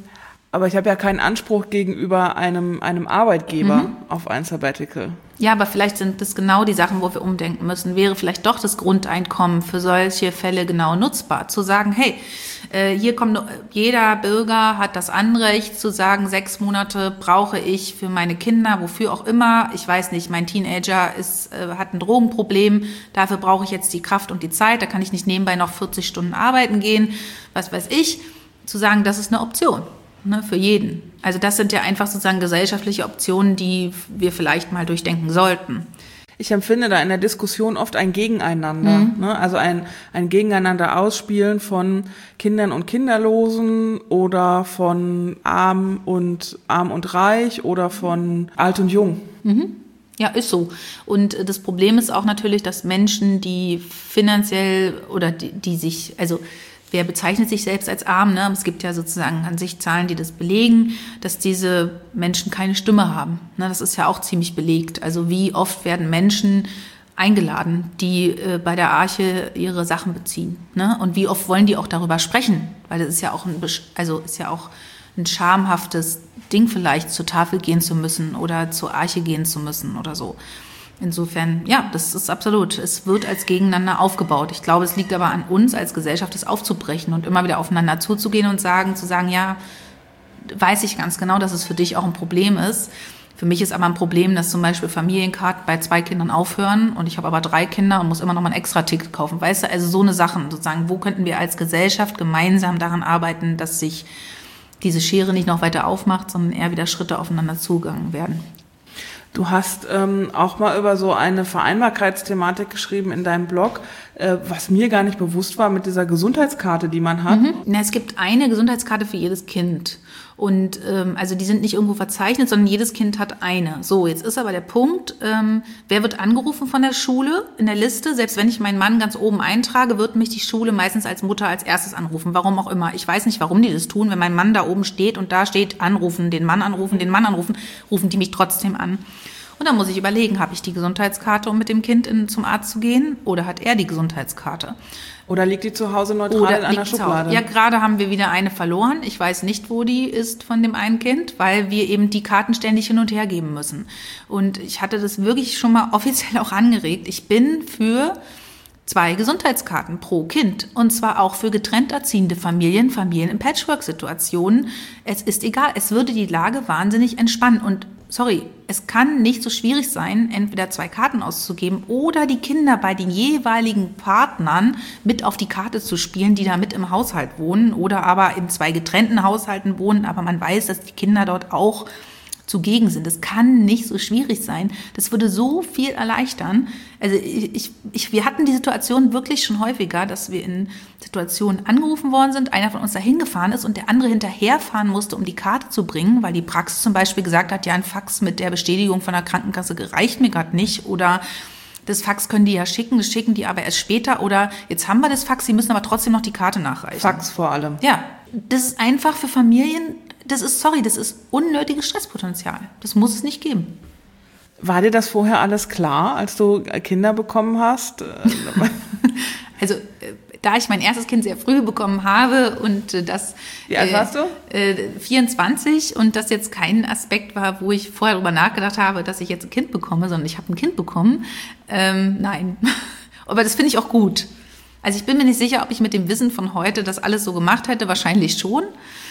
Aber ich habe ja keinen Anspruch gegenüber einem, einem Arbeitgeber mhm. auf ein Sabbatical. Ja, aber vielleicht sind das genau die Sachen, wo wir umdenken müssen. Wäre vielleicht doch das Grundeinkommen für solche Fälle genau nutzbar. Zu sagen, hey, äh, hier kommt jeder Bürger hat das Anrecht zu sagen, sechs Monate brauche ich für meine Kinder, wofür auch immer. Ich weiß nicht, mein Teenager ist, äh, hat ein Drogenproblem, dafür brauche ich jetzt die Kraft und die Zeit, da kann ich nicht nebenbei noch vierzig Stunden arbeiten gehen, was weiß ich. Zu sagen, das ist eine Option. Ne, für jeden. Also das sind ja einfach sozusagen gesellschaftliche Optionen, die wir vielleicht mal durchdenken sollten. Ich empfinde da in der Diskussion oft ein Gegeneinander, mhm. ne? Also ein, ein Gegeneinander ausspielen von Kindern und Kinderlosen oder von arm und arm und reich oder von alt und jung. Mhm. Ja, ist so. Und das Problem ist auch natürlich, dass Menschen, die finanziell oder die, die sich, also wer bezeichnet sich selbst als arm? Ne? Es gibt ja sozusagen an sich Zahlen, die das belegen, dass diese Menschen keine Stimme haben. Ne? Das ist ja auch ziemlich belegt. Also wie oft werden Menschen eingeladen, die äh, bei der Arche ihre Sachen beziehen? Ne? Und wie oft wollen die auch darüber sprechen? Weil das ist ja auch ein, also ist ja auch ein schamhaftes Ding vielleicht, zur Tafel gehen zu müssen oder zur Arche gehen zu müssen oder so. Insofern, ja, das ist absolut. Es wird als Gegeneinander aufgebaut. Ich glaube, es liegt aber an uns als Gesellschaft, das aufzubrechen und immer wieder aufeinander zuzugehen und sagen, zu sagen, ja, weiß ich ganz genau, dass es für dich auch ein Problem ist. Für mich ist aber ein Problem, dass zum Beispiel Familienkarten bei zwei Kindern aufhören und ich habe aber drei Kinder und muss immer noch mal ein Extra-Ticket kaufen. Weißt du, also so eine Sachen sozusagen. Wo könnten wir als Gesellschaft gemeinsam daran arbeiten, dass sich diese Schere nicht noch weiter aufmacht, sondern eher wieder Schritte aufeinander zugegangen werden? Du hast ähm, auch mal über so eine Vereinbarkeitsthematik geschrieben in deinem Blog, äh, was mir gar nicht bewusst war mit dieser Gesundheitskarte, die man hat. Mhm. Na, es gibt eine Gesundheitskarte für jedes Kind. Und ähm, also die sind nicht irgendwo verzeichnet, sondern jedes Kind hat eine. So, jetzt ist aber der Punkt, ähm, wer wird angerufen von der Schule in der Liste? Selbst wenn ich meinen Mann ganz oben eintrage, wird mich die Schule meistens als Mutter als erstes anrufen. Warum auch immer. Ich weiß nicht, warum die das tun. Wenn mein Mann da oben steht und da steht, anrufen, den Mann anrufen, den Mann anrufen, rufen die mich trotzdem an. Und dann muss ich überlegen, habe ich die Gesundheitskarte, um mit dem Kind in, zum Arzt zu gehen, oder hat er die Gesundheitskarte? Oder liegt die zu Hause neutral oder in einer Schublade? Ja, gerade haben wir wieder eine verloren. Ich weiß nicht, wo die ist von dem einen Kind, weil wir eben die Karten ständig hin und her geben müssen. Und ich hatte das wirklich schon mal offiziell auch angeregt. Ich bin für zwei Gesundheitskarten pro Kind. Und zwar auch für getrennt erziehende Familien, Familien in Patchwork-Situationen. Es ist egal, es würde die Lage wahnsinnig entspannen. Und sorry, es kann nicht so schwierig sein, entweder zwei Karten auszugeben oder die Kinder bei den jeweiligen Partnern mit auf die Karte zu spielen, die da mit im Haushalt wohnen oder aber in zwei getrennten Haushalten wohnen. Aber man weiß, dass die Kinder dort auch zugegen sind. Das kann nicht so schwierig sein. Das würde so viel erleichtern. Also ich, ich, wir hatten die Situation wirklich schon häufiger, dass wir in Situationen angerufen worden sind, einer von uns dahin gefahren ist und der andere hinterherfahren musste, um die Karte zu bringen, weil die Praxis zum Beispiel gesagt hat, ja, ein Fax mit der Bestätigung von der Krankenkasse reicht mir gerade nicht oder das Fax können die ja schicken, das schicken die aber erst später oder jetzt haben wir das Fax, sie müssen aber trotzdem noch die Karte nachreichen. Fax vor allem. Ja, das ist einfach für Familien. Das ist, sorry, das ist unnötiges Stresspotenzial. Das muss es nicht geben. War dir das vorher alles klar, als du Kinder bekommen hast? Also, da ich mein erstes Kind sehr früh bekommen habe und das... Wie alt warst du? Äh, vierundzwanzig und das jetzt kein Aspekt war, wo ich vorher darüber nachgedacht habe, dass ich jetzt ein Kind bekomme, sondern ich habe ein Kind bekommen. Ähm, nein. Aber das finde ich auch gut. Also ich bin mir nicht sicher, ob ich mit dem Wissen von heute das alles so gemacht hätte. Wahrscheinlich schon.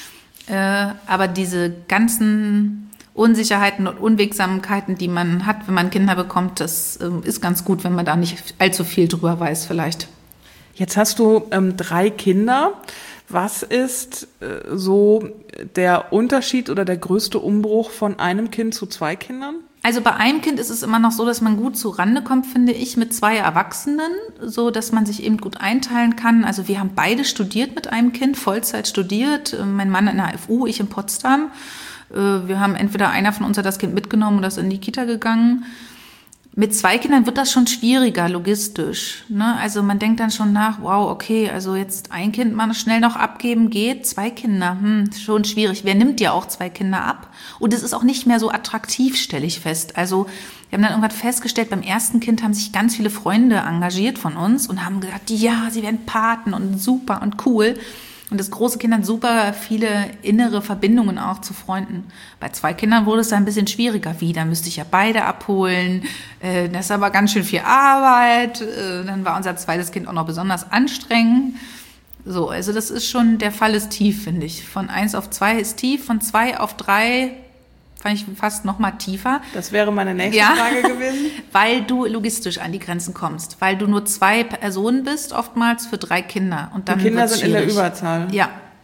Äh, aber diese ganzen Unsicherheiten und Unwegsamkeiten, die man hat, wenn man Kinder bekommt, das äh, ist ganz gut, wenn man da nicht allzu viel drüber weiß vielleicht. Jetzt hast du ähm, drei Kinder. Was ist äh, so der Unterschied oder der größte Umbruch von einem Kind zu zwei Kindern? Also bei einem Kind ist es immer noch so, dass man gut zu Rande kommt, finde ich, mit zwei Erwachsenen, so dass man sich eben gut einteilen kann. Also wir haben beide studiert mit einem Kind, Vollzeit studiert, mein Mann in der F U, ich in Potsdam. Wir haben entweder einer von uns hat das Kind mitgenommen oder ist in die Kita gegangen. Mit zwei Kindern wird das schon schwieriger, logistisch. Ne? Also man denkt dann schon nach, wow, okay, also jetzt ein Kind mal schnell noch abgeben geht, zwei Kinder, hm, schon schwierig. Wer nimmt ja auch zwei Kinder ab? Und es ist auch nicht mehr so attraktiv, stelle ich fest. Also wir haben dann irgendwann festgestellt, beim ersten Kind haben sich ganz viele Freunde engagiert von uns und haben gesagt, ja, sie werden Paten und super und cool. Und das große Kind hat super viele innere Verbindungen auch zu Freunden. Bei zwei Kindern wurde es dann ein bisschen schwieriger. Wie, dann müsste ich ja beide abholen. Äh, das ist aber ganz schön viel Arbeit. Äh, dann war unser zweites Kind auch noch besonders anstrengend. So, also das ist schon, der Fall ist tief, finde ich. Von eins auf zwei ist tief, von zwei auf drei fand ich fast noch mal tiefer. Das wäre meine nächste ja, Frage gewesen. Weil du logistisch an die Grenzen kommst. Weil du nur zwei Personen bist, oftmals für drei Kinder. Und dann die Kinder wird's sind schwierig. in der Überzahl. Ja.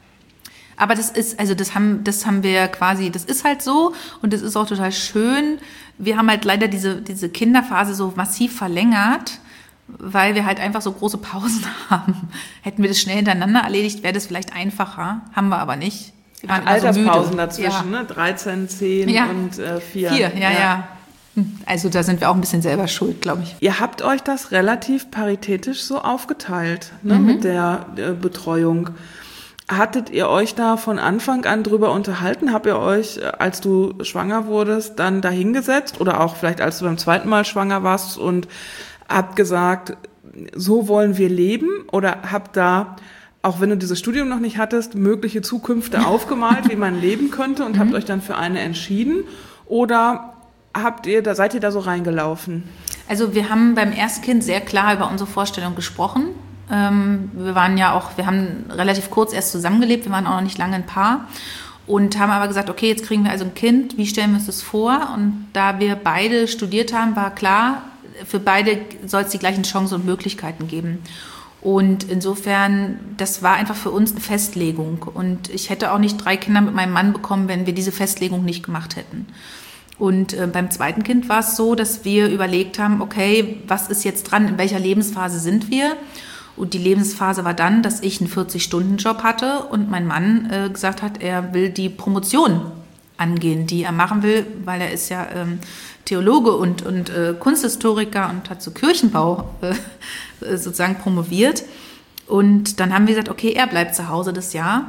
Aber das ist, also das haben, das haben wir quasi, das ist halt so und das ist auch total schön. Wir haben halt leider diese, diese Kinderphase so massiv verlängert, weil wir halt einfach so große Pausen haben. Hätten wir das schnell hintereinander erledigt, wäre das vielleicht einfacher. Haben wir aber nicht. Wir waren immer so Alterspausen müde. dazwischen, Ja. ne? dreizehn, zehn Ja. und äh, vier. Vier, ja, ja, ja. Also da sind wir auch ein bisschen selber schuld, glaube ich. Ihr habt euch das relativ paritätisch so aufgeteilt, ne? Mhm. Mit der äh, Betreuung. Hattet ihr euch da von Anfang an drüber unterhalten? Habt ihr euch, äh, als du schwanger wurdest, dann dahingesetzt oder auch vielleicht als du beim zweiten Mal schwanger warst und habt gesagt, so wollen wir leben? Oder habt da, auch wenn du dieses Studium noch nicht hattest, mögliche Zukünfte aufgemalt, wie man leben könnte und mhm. habt euch dann für eine entschieden? Oder habt ihr da, seid ihr da so reingelaufen? Also wir haben beim Erstkind sehr klar über unsere Vorstellung gesprochen. Ähm, wir waren ja auch, wir haben relativ kurz erst zusammengelebt, wir waren auch noch nicht lange ein Paar und haben aber gesagt, okay, jetzt kriegen wir also ein Kind, wie stellen wir uns das vor? Und da wir beide studiert haben, war klar, für beide soll es die gleichen Chancen und Möglichkeiten geben. Und insofern, das war einfach für uns eine Festlegung. Und ich hätte auch nicht drei Kinder mit meinem Mann bekommen, wenn wir diese Festlegung nicht gemacht hätten. Und äh, beim zweiten Kind war es so, dass wir überlegt haben, okay, was ist jetzt dran, in welcher Lebensphase sind wir? Und die Lebensphase war dann, dass ich einen vierzig-Stunden-Job hatte und mein Mann äh, gesagt hat, er will die Promotion angehen, die er machen will, weil er ist ja ähm, Theologe und, und äh, Kunsthistoriker und hat so Kirchenbau äh, sozusagen promoviert. Und dann haben wir gesagt, okay, er bleibt zu Hause das Jahr,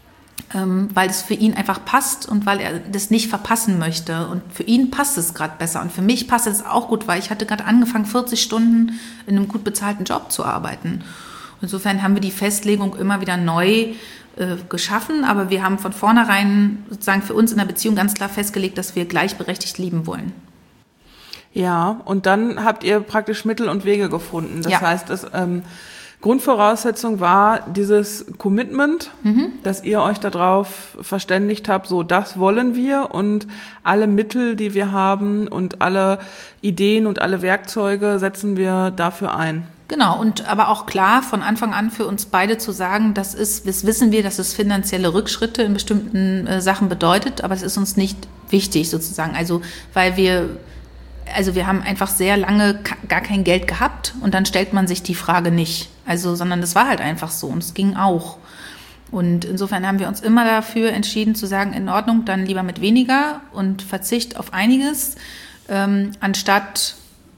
ähm, weil es für ihn einfach passt und weil er das nicht verpassen möchte. Und für ihn passt es gerade besser. Und für mich passt es auch gut, weil ich hatte gerade angefangen, vierzig Stunden in einem gut bezahlten Job zu arbeiten. Insofern haben wir die Festlegung immer wieder neu äh, geschaffen, aber wir haben von vornherein sozusagen für uns in der Beziehung ganz klar festgelegt, dass wir gleichberechtigt lieben wollen. Ja, und dann habt ihr praktisch Mittel und Wege gefunden. Das ja. heißt, das ähm, Grundvoraussetzung war dieses Commitment, mhm. dass ihr euch darauf verständigt habt, so das wollen wir und alle Mittel, die wir haben und alle Ideen und alle Werkzeuge setzen wir dafür ein. Genau, und aber auch klar von Anfang an für uns beide zu sagen, das ist, das wissen wir, dass es finanzielle Rückschritte in bestimmten äh, Sachen bedeutet, aber es ist uns nicht wichtig sozusagen, also weil wir Also wir haben einfach sehr lange gar kein Geld gehabt und dann stellt man sich die Frage nicht. Also, sondern das war halt einfach so und es ging auch. Und insofern haben wir uns immer dafür entschieden zu sagen, in Ordnung, dann lieber mit weniger und Verzicht auf einiges, ähm, anstatt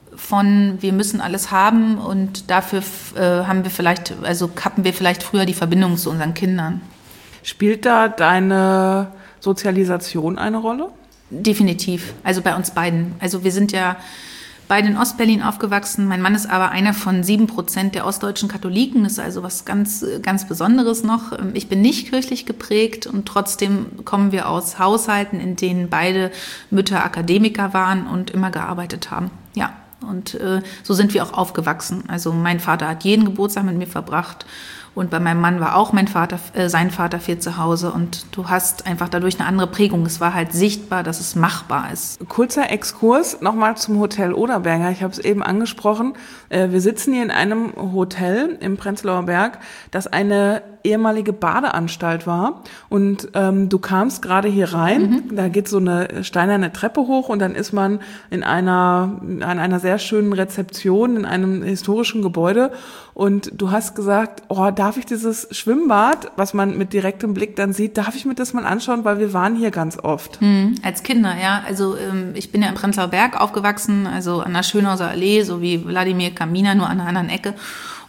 von wir müssen alles haben und dafür äh, haben wir vielleicht, also kappen wir vielleicht früher die Verbindung zu unseren Kindern. Spielt da deine Sozialisation eine Rolle? Definitiv, also bei uns beiden. Also wir sind ja beide in Ostberlin aufgewachsen. Mein Mann ist aber einer von sieben Prozent der ostdeutschen Katholiken. Das ist also was ganz, ganz Besonderes noch. Ich bin nicht kirchlich geprägt und trotzdem kommen wir aus Haushalten, in denen beide Mütter Akademiker waren und immer gearbeitet haben. Ja, und äh, so sind wir auch aufgewachsen. Also mein Vater hat jeden Geburtstag mit mir verbracht. Und bei meinem Mann war auch mein Vater, äh, sein Vater viel zu Hause. Und du hast einfach dadurch eine andere Prägung. Es war halt sichtbar, dass es machbar ist. Kurzer Exkurs nochmal zum Hotel Oderberger. Ich habe es eben angesprochen. Äh, wir sitzen hier in einem Hotel im Prenzlauer Berg, das eine ehemalige Badeanstalt war. Und ähm, du kamst gerade hier rein. Mhm. Da geht so eine steinerne Treppe hoch und dann ist man in einer, an einer sehr schönen Rezeption in einem historischen Gebäude. Und du hast gesagt, oh, darf ich dieses Schwimmbad, was man mit direktem Blick dann sieht, darf ich mir das mal anschauen, weil wir waren hier ganz oft. Hm, als Kinder, ja. Also ähm, ich bin ja im Prenzlauer Berg aufgewachsen, also an der Schönhauser Allee, so wie Wladimir Kamina, nur an einer anderen Ecke.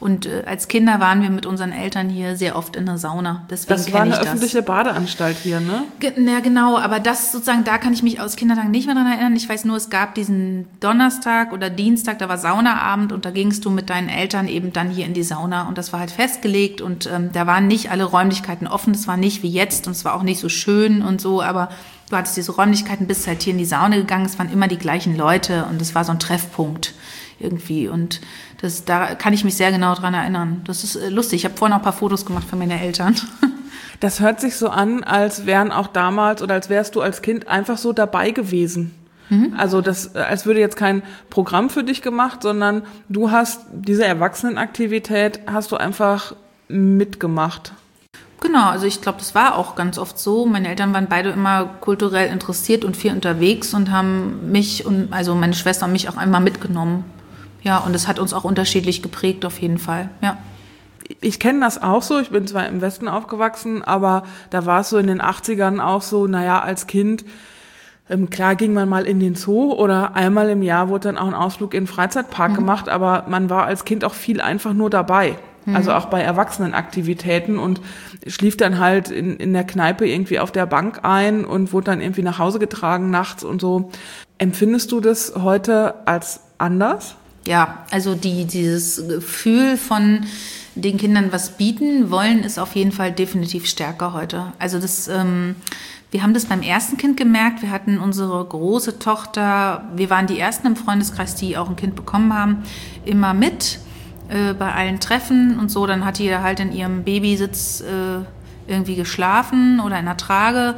Und äh, als Kinder waren wir mit unseren Eltern hier sehr oft in der Sauna. Deswegen das war kenne eine ich öffentliche das. Badeanstalt hier, ne? Ge- Ja, genau, aber das sozusagen, da kann ich mich aus Kindertagen nicht mehr dran erinnern. Ich weiß nur, es gab diesen Donnerstag oder Dienstag, da war Saunaabend und da gingst du mit deinen Eltern eben dann hier in die Sauna und das war halt festgelegt und ähm, da waren nicht alle Räumlichkeiten offen, das war nicht wie jetzt und es war auch nicht so schön und so, aber du hattest diese Räumlichkeiten, bist halt hier in die Sauna gegangen, es waren immer die gleichen Leute und es war so ein Treffpunkt irgendwie und das, da kann ich mich sehr genau dran erinnern. Das ist äh, lustig, ich habe vorhin auch ein paar Fotos gemacht für meine Eltern. Das hört sich so an, als wären auch damals oder als wärst du als Kind einfach so dabei gewesen. Mhm. Also das, als würde jetzt kein Programm für dich gemacht, sondern du hast diese Erwachsenenaktivität, hast du einfach mitgemacht. Genau, also ich glaube, das war auch ganz oft so. Meine Eltern waren beide immer kulturell interessiert und viel unterwegs und haben mich und also meine Schwester und mich auch einmal mitgenommen. Ja, und das hat uns auch unterschiedlich geprägt auf jeden Fall, ja. Ich kenne das auch so, ich bin zwar im Westen aufgewachsen, aber da war es so in den achtzigern auch so, naja, als Kind, ähm, klar ging man mal in den Zoo oder einmal im Jahr wurde dann auch ein Ausflug in den Freizeitpark mhm. gemacht, aber man war als Kind auch viel einfach nur dabei. Mhm. Also auch bei Erwachsenenaktivitäten und schlief dann halt in, in der Kneipe irgendwie auf der Bank ein und wurde dann irgendwie nach Hause getragen nachts und so. Empfindest du das heute als anders? Ja, also die, dieses Gefühl von den Kindern was bieten wollen, ist auf jeden Fall definitiv stärker heute. Also das, ähm, wir haben das beim ersten Kind gemerkt. Wir hatten unsere große Tochter, wir waren die Ersten im Freundeskreis, die auch ein Kind bekommen haben, immer mit äh, bei allen Treffen und so. Dann hat die halt in ihrem Babysitz äh, irgendwie geschlafen oder in der Trage.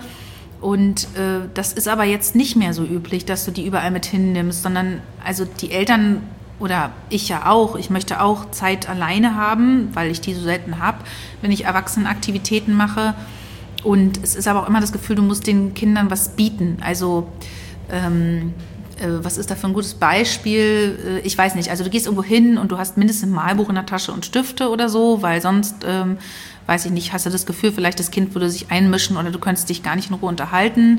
Und äh, das ist aber jetzt nicht mehr so üblich, dass du die überall mit hinnimmst, sondern also die Eltern oder ich ja auch, ich möchte auch Zeit alleine haben, weil ich die so selten habe, wenn ich Erwachsenenaktivitäten mache. Und es ist aber auch immer das Gefühl, du musst den Kindern was bieten. Also ähm, äh, was ist da für ein gutes Beispiel? Äh, ich weiß nicht, also du gehst irgendwo hin und du hast mindestens ein Malbuch in der Tasche und Stifte oder so, weil sonst, ähm, weiß ich nicht, hast du das Gefühl, vielleicht das Kind würde sich einmischen oder du könntest dich gar nicht in Ruhe unterhalten.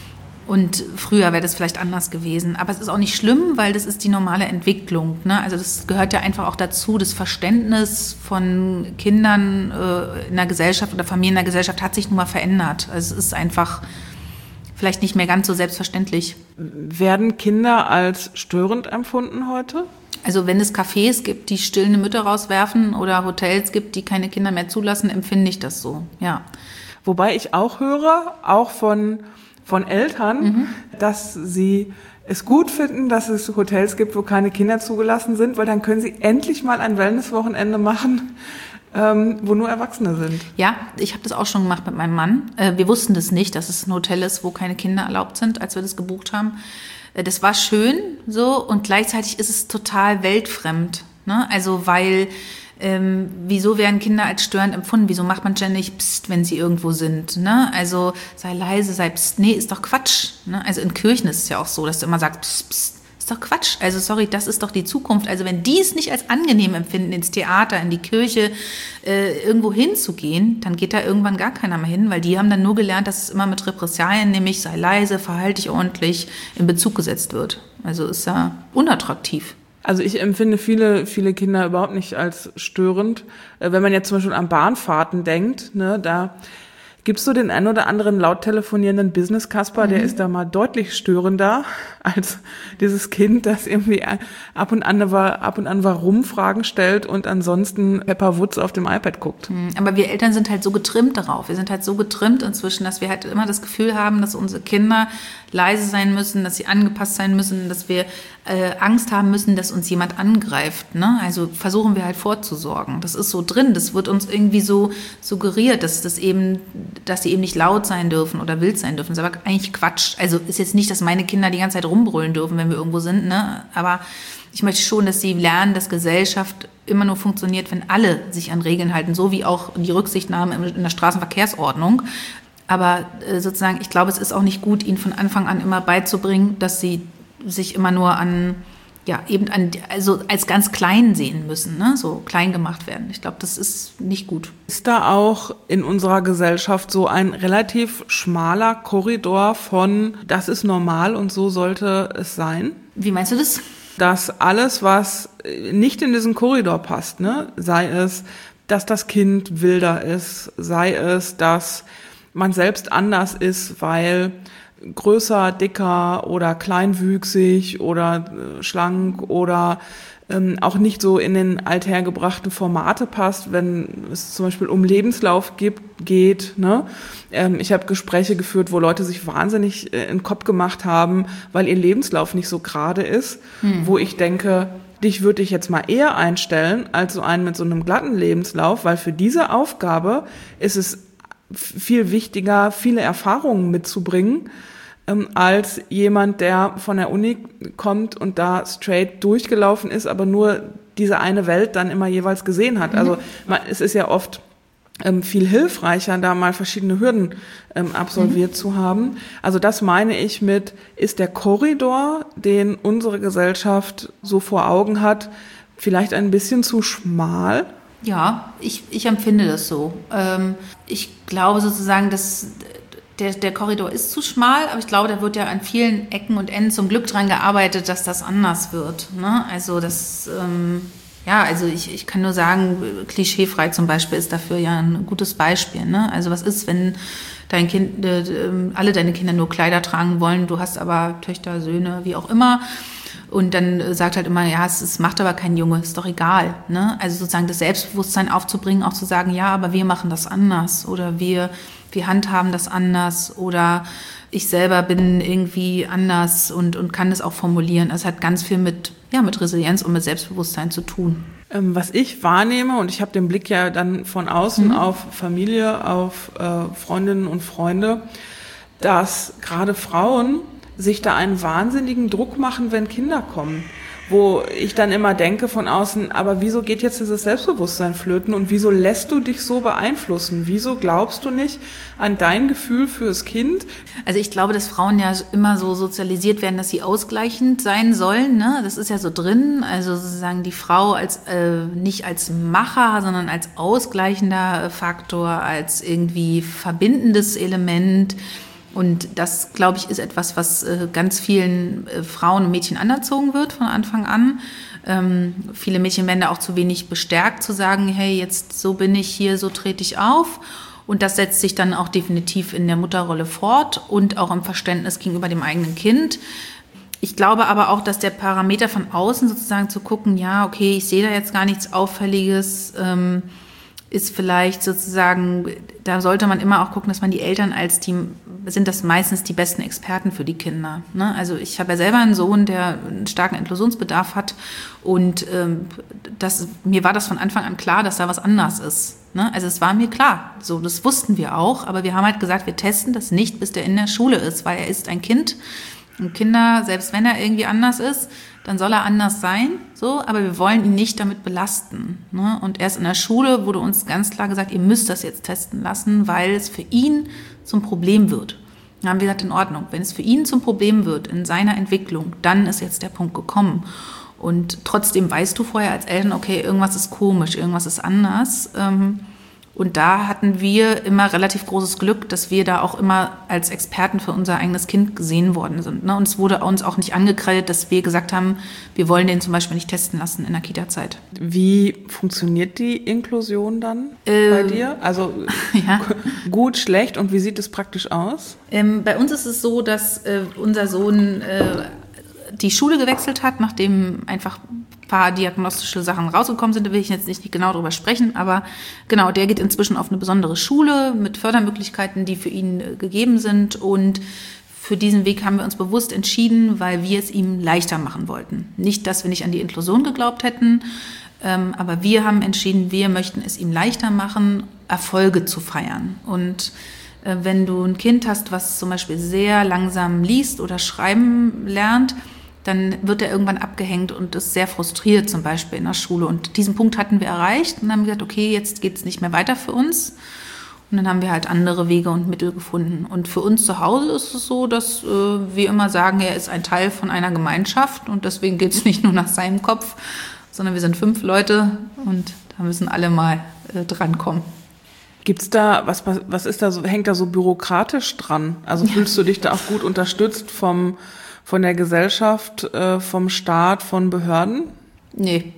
Und früher wäre das vielleicht anders gewesen. Aber es ist auch nicht schlimm, weil das ist die normale Entwicklung, ne? Also das gehört ja einfach auch dazu. Das Verständnis von Kindern äh, in der Gesellschaft oder Familien in der Gesellschaft hat sich nun mal verändert. Also es ist einfach vielleicht nicht mehr ganz so selbstverständlich. Werden Kinder als störend empfunden heute? Also wenn es Cafés gibt, die stillende Mütter rauswerfen oder Hotels gibt, die keine Kinder mehr zulassen, empfinde ich das so, ja. Wobei ich auch höre, auch von von Eltern, mhm. dass sie es gut finden, dass es Hotels gibt, wo keine Kinder zugelassen sind, weil dann können sie endlich mal ein Wellnesswochenende machen, ähm, wo nur Erwachsene sind. Ja, ich habe das auch schon gemacht mit meinem Mann. Äh, wir wussten das nicht, dass es ein Hotel ist, wo keine Kinder erlaubt sind, als wir das gebucht haben. Äh, das war schön so und gleichzeitig ist es total weltfremd, ne? Also weil Ähm, wieso werden Kinder als störend empfunden? Wieso macht man ständig Psst, wenn sie irgendwo sind? Ne? Also sei leise, sei Psst. Nee, ist doch Quatsch. Ne? Also in Kirchen ist es ja auch so, dass du immer sagst Psst, Psst. Ist doch Quatsch. Also sorry, das ist doch die Zukunft. Also wenn die es nicht als angenehm empfinden, ins Theater, in die Kirche, äh, irgendwo hinzugehen, dann geht da irgendwann gar keiner mehr hin, weil die haben dann nur gelernt, dass es immer mit Repressalien, nämlich sei leise, verhalte dich ordentlich, in Bezug gesetzt wird. Also ist ja unattraktiv. Also ich empfinde viele, viele Kinder überhaupt nicht als störend. Wenn man jetzt zum Beispiel an Bahnfahrten denkt, ne, da gibt's so den ein oder anderen laut telefonierenden Business-Kasper, mhm. der ist da mal deutlich störender als dieses Kind, das irgendwie ab und an war, ab und an Warum-Fragen stellt und ansonsten Pepper Woods auf dem iPad guckt. Aber wir Eltern sind halt so getrimmt darauf. Wir sind halt so getrimmt inzwischen, dass wir halt immer das Gefühl haben, dass unsere Kinder leise sein müssen, dass sie angepasst sein müssen, dass wir äh, Angst haben müssen, dass uns jemand angreift. Ne? Also versuchen wir halt vorzusorgen. Das ist so drin. Das wird uns irgendwie so suggeriert, dass das eben, dass sie eben nicht laut sein dürfen oder wild sein dürfen. Das ist aber eigentlich Quatsch. Also ist jetzt nicht, dass meine Kinder die ganze Zeit rumbrüllen dürfen, wenn wir irgendwo sind. Ne? Aber ich möchte schon, dass sie lernen, dass Gesellschaft immer nur funktioniert, wenn alle sich an Regeln halten, so wie auch die Rücksichtnahme in der Straßenverkehrsordnung. Aber äh, sozusagen, ich glaube, es ist auch nicht gut, ihnen von Anfang an immer beizubringen, dass sie sich immer nur an, ja, eben an, also als ganz klein sehen müssen, ne? So klein gemacht werden. Ich glaube, das ist nicht gut. Ist da auch in unserer Gesellschaft so ein relativ schmaler Korridor von, das ist normal und so sollte es sein? Wie meinst du das? dass alles, was nicht in diesen Korridor passt, ne, sei es, dass das Kind wilder ist, sei es, dass man selbst anders ist, weil größer, dicker oder kleinwüchsig oder äh, schlank oder ähm, auch nicht so in den althergebrachten Formate passt, wenn es zum Beispiel um Lebenslauf gibt, geht. Ne? Ähm, ich habe Gespräche geführt, wo Leute sich wahnsinnig äh, in den Kopf gemacht haben, weil ihr Lebenslauf nicht so gerade ist, hm. wo ich denke, dich würde ich jetzt mal eher einstellen als so einen mit so einem glatten Lebenslauf, weil für diese Aufgabe ist es viel wichtiger, viele Erfahrungen mitzubringen, ähm, als jemand, der von der Uni kommt und da straight durchgelaufen ist, aber nur diese eine Welt dann immer jeweils gesehen hat. Mhm. Also man, es ist ja oft ähm, viel hilfreicher, da mal verschiedene Hürden ähm, absolviert mhm. zu haben. Also das meine ich mit, ist der Korridor, den unsere Gesellschaft so vor Augen hat, vielleicht ein bisschen zu schmal? Ja, ich, ich empfinde das so. Ähm, ich glaube sozusagen, dass der, der Korridor ist zu schmal, aber ich glaube, da wird ja an vielen Ecken und Enden zum Glück dran gearbeitet, dass das anders wird. Ne? Also das, ähm, ja, also ich, ich kann nur sagen, klischeefrei zum Beispiel ist dafür ja ein gutes Beispiel. Ne? Also was ist, wenn dein Kind, äh, alle deine Kinder nur Kleider tragen wollen, du hast aber Töchter, Söhne, wie auch immer. Und dann sagt halt immer, ja, es, es macht aber kein Junge, ist doch egal. Ne? Also sozusagen das Selbstbewusstsein aufzubringen, auch zu sagen, ja, aber wir machen das anders oder wir, wir handhaben das anders oder ich selber bin irgendwie anders und, und kann das auch formulieren. Es hat ganz viel mit, ja, mit Resilienz und mit Selbstbewusstsein zu tun. Ähm, was ich wahrnehme, und ich habe den Blick ja dann von außen mhm. auf Familie, auf äh, Freundinnen und Freunde, dass gerade Frauen sich da einen wahnsinnigen Druck machen, wenn Kinder kommen. Wo ich dann immer denke von außen, aber wieso geht jetzt dieses Selbstbewusstsein flöten und wieso lässt du dich so beeinflussen? Wieso glaubst du nicht an dein Gefühl fürs Kind? Also ich glaube, dass Frauen ja immer so sozialisiert werden, dass sie ausgleichend sein sollen. Ne? Das ist ja so drin. Also sozusagen die Frau als äh, nicht als Macher, sondern als ausgleichender Faktor, als irgendwie verbindendes Element. Und das, glaube ich, ist etwas, was äh, ganz vielen äh, Frauen und Mädchen anerzogen wird von Anfang an. Ähm, viele Mädchen werden da auch zu wenig bestärkt, zu sagen, hey, jetzt so bin ich hier, so trete ich auf. Und das setzt sich dann auch definitiv in der Mutterrolle fort und auch im Verständnis gegenüber dem eigenen Kind. Ich glaube aber auch, dass der Parameter von außen sozusagen zu gucken, ja, okay, ich sehe da jetzt gar nichts Auffälliges, ähm, ist vielleicht sozusagen, da sollte man immer auch gucken, dass man die Eltern als die, sind das meistens die besten Experten für die Kinder. Ne? Also ich habe ja selber einen Sohn, der einen starken Inklusionsbedarf hat und ähm, das, mir war das von Anfang an klar, dass da was anders ist. Ne? Also es war mir klar, so das wussten wir auch, aber wir haben halt gesagt, wir testen das nicht, bis der in der Schule ist, weil er ist ein Kind und Kinder, selbst wenn er irgendwie anders ist, dann soll er anders sein, so, aber wir wollen ihn nicht damit belasten. Ne? Und erst in der Schule wurde uns ganz klar gesagt, ihr müsst das jetzt testen lassen, weil es für ihn zum Problem wird. Dann haben wir gesagt, in Ordnung, wenn es für ihn zum Problem wird in seiner Entwicklung, dann ist jetzt der Punkt gekommen. Und trotzdem weißt du vorher als Eltern, okay, irgendwas ist komisch, irgendwas ist anders. Und da hatten wir immer relativ großes Glück, dass wir da auch immer als Experten für unser eigenes Kind gesehen worden sind. Ne? Und es wurde uns auch nicht angekreidet, dass wir gesagt haben, wir wollen den zum Beispiel nicht testen lassen in der Kita-Zeit. Wie funktioniert die Inklusion dann äh, bei dir? Also ja. Gut, schlecht und wie sieht es praktisch aus? Ähm, bei uns ist es so, dass äh, unser Sohn äh, die Schule gewechselt hat, nachdem einfach ein paar diagnostische Sachen rausgekommen sind. Da will ich jetzt nicht genau drüber sprechen, aber genau, der geht inzwischen auf eine besondere Schule mit Fördermöglichkeiten, die für ihn äh, gegeben sind. Und für diesen Weg haben wir uns bewusst entschieden, weil wir es ihm leichter machen wollten. Nicht, dass wir nicht an die Inklusion geglaubt hätten, ähm, aber wir haben entschieden, wir möchten es ihm leichter machen, Erfolge zu feiern. Und äh, wenn du ein Kind hast, was zum Beispiel sehr langsam liest oder schreiben lernt, dann wird er irgendwann abgehängt und ist sehr frustriert, zum Beispiel in der Schule. Und diesen Punkt hatten wir erreicht und haben gesagt, okay, jetzt geht es nicht mehr weiter für uns. Und dann haben wir halt andere Wege und Mittel gefunden. Und für uns zu Hause ist es so, dass äh, wir immer sagen, er ist ein Teil von einer Gemeinschaft und deswegen geht es nicht nur nach seinem Kopf, sondern wir sind fünf Leute und da müssen alle mal äh, drankommen. Gibt's da, was, was ist da so, hängt da so bürokratisch dran? Also fühlst du dich da auch gut unterstützt vom Von der Gesellschaft, äh, vom Staat, von Behörden? Nee.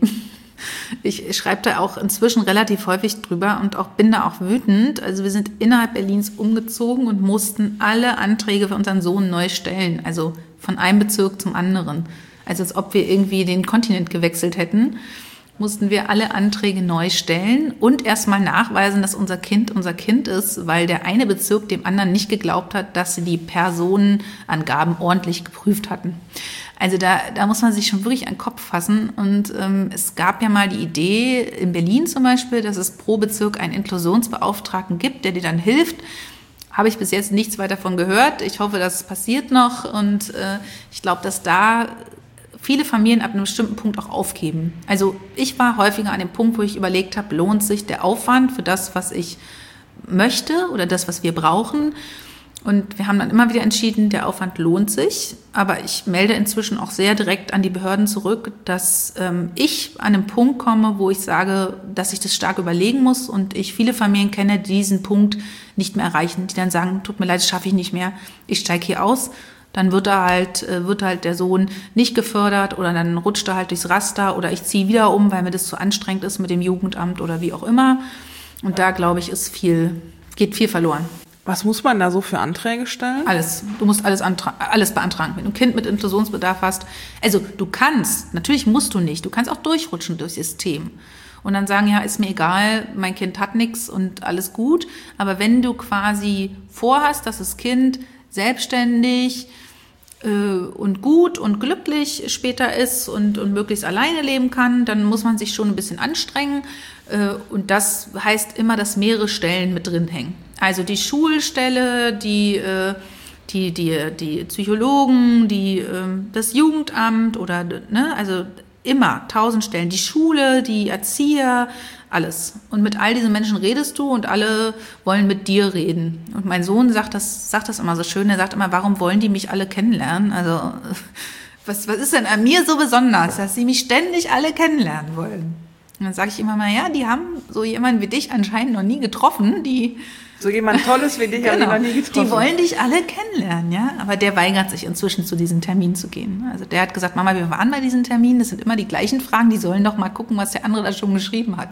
Ich schreibe da auch inzwischen relativ häufig drüber und auch bin da auch wütend. Also wir sind innerhalb Berlins umgezogen und mussten alle Anträge für unseren Sohn neu stellen. Also von einem Bezirk zum anderen. Also als ob wir irgendwie den Kontinent gewechselt hätten, mussten wir alle Anträge neu stellen und erstmal nachweisen, dass unser Kind unser Kind ist, weil der eine Bezirk dem anderen nicht geglaubt hat, dass sie die Personenangaben ordentlich geprüft hatten. Also da, da muss man sich schon wirklich an den Kopf fassen. Und ähm, es gab ja mal die Idee in Berlin zum Beispiel, dass es pro Bezirk einen Inklusionsbeauftragten gibt, der dir dann hilft. Habe ich bis jetzt nichts weiter davon gehört. Ich hoffe, das passiert noch. Und äh, ich glaube, dass da viele Familien ab einem bestimmten Punkt auch aufgeben. Also ich war häufiger an dem Punkt, wo ich überlegt habe, lohnt sich der Aufwand für das, was ich möchte oder das, was wir brauchen? Und wir haben dann immer wieder entschieden, der Aufwand lohnt sich. Aber ich melde inzwischen auch sehr direkt an die Behörden zurück, dass ähm, ich an einen Punkt komme, wo ich sage, dass ich das stark überlegen muss. Und ich viele Familien kenne, die diesen Punkt nicht mehr erreichen, die dann sagen, tut mir leid, das schaffe ich nicht mehr, ich steige hier aus. Dann wird er halt, wird halt der Sohn nicht gefördert oder dann rutscht er halt durchs Raster oder ich ziehe wieder um, weil mir das zu anstrengend ist mit dem Jugendamt oder wie auch immer. Und da, glaube ich, ist viel, geht viel verloren. Was muss man da so für Anträge stellen? Alles. Du musst alles, antra- alles beantragen. Wenn du ein Kind mit Inklusionsbedarf hast, also du kannst, natürlich musst du nicht, du kannst auch durchrutschen durchs System. Und dann sagen, ja, ist mir egal, mein Kind hat nichts und alles gut. Aber wenn du quasi vorhast, dass das Kind selbstständig äh, und gut und glücklich später ist und, und möglichst alleine leben kann, dann muss man sich schon ein bisschen anstrengen. Äh, und das heißt immer, dass mehrere Stellen mit drin hängen. Also die Schulstelle, die, äh, die, die, die Psychologen, die, äh, das Jugendamt oder, ne, also immer tausend Stellen. Die Schule, die Erzieher, alles. Und mit all diesen Menschen redest du und alle wollen mit dir reden. Und mein Sohn sagt das, sagt das immer so schön. Er sagt immer, warum wollen die mich alle kennenlernen? Also, was, was ist denn an mir so besonders, dass sie mich ständig alle kennenlernen wollen? Und dann sage ich immer mal, ja, die haben so jemanden wie dich anscheinend noch nie getroffen, die So jemand Tolles wie dich genau, haben die noch nie getroffen. Die wollen dich alle kennenlernen, ja. Aber der weigert sich inzwischen, zu diesem Termin zu gehen. Also der hat gesagt, Mama, wir waren bei diesem Termin, das sind immer die gleichen Fragen, die sollen doch mal gucken, was der andere da schon geschrieben hat.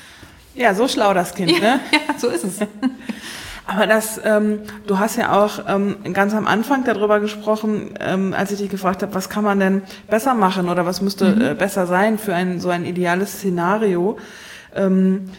Ja, so schlau das Kind, ja, ne? Ja, so ist es. Aber das, ähm, du hast ja auch ähm, ganz am Anfang darüber gesprochen, ähm, als ich dich gefragt habe, was kann man denn besser machen oder was müsste mhm. äh, besser sein für ein so ein ideales Szenario. Ähm,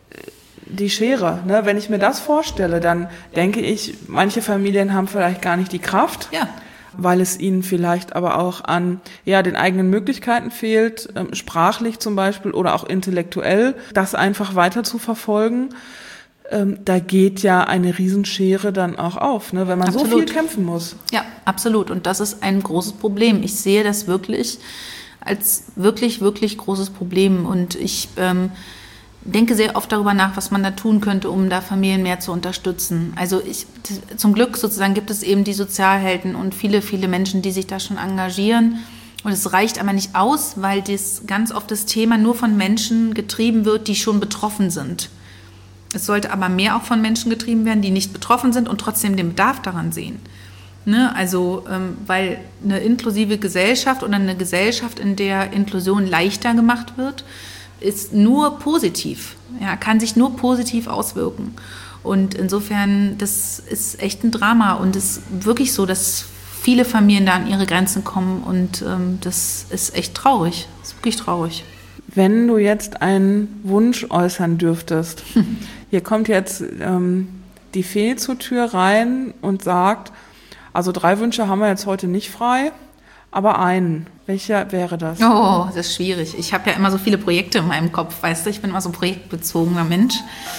die Schere, ne? Wenn ich mir das vorstelle, dann denke ich, manche Familien haben vielleicht gar nicht die Kraft, ja. weil es ihnen vielleicht aber auch an ja den eigenen Möglichkeiten fehlt, ähm, sprachlich zum Beispiel oder auch intellektuell, das einfach weiter zu verfolgen. Ähm, da geht ja eine Riesenschere dann auch auf, ne, wenn man absolut. so viel kämpfen muss. Ja, absolut. Und das ist ein großes Problem. Ich sehe das wirklich als wirklich, wirklich großes Problem. Und ich ähm, denke sehr oft darüber nach, was man da tun könnte, um da Familien mehr zu unterstützen. Also ich, zum Glück sozusagen gibt es eben die Sozialhelden und viele, viele Menschen, die sich da schon engagieren. Und es reicht aber nicht aus, weil das ganz oft das Thema nur von Menschen getrieben wird, die schon betroffen sind. Es sollte aber mehr auch von Menschen getrieben werden, die nicht betroffen sind und trotzdem den Bedarf daran sehen. Ne? Also, ähm, weil eine inklusive Gesellschaft oder eine Gesellschaft, in der Inklusion leichter gemacht wird, ist nur positiv, ja, kann sich nur positiv auswirken. Und insofern, das ist echt ein Drama und es ist wirklich so, dass viele Familien da an ihre Grenzen kommen und ähm, das ist echt traurig, das ist wirklich traurig. Wenn du jetzt einen Wunsch äußern dürftest, hm. hier kommt jetzt ähm, die Fee zur Tür rein und sagt, also drei Wünsche haben wir jetzt heute nicht frei, aber einen. Welcher wäre das? Oh, das ist schwierig. Ich habe ja immer so viele Projekte in meinem Kopf, weißt du, ich bin immer so ein projektbezogener Mensch.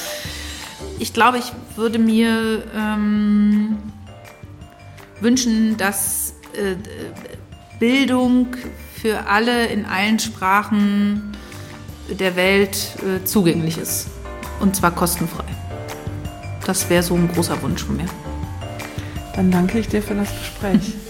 Ich glaube, ich würde mir ähm, wünschen, dass äh, Bildung für alle in allen Sprachen der Welt äh, zugänglich ist. Und zwar kostenfrei. Das wäre so ein großer Wunsch von mir. Dann danke ich dir für das Gespräch.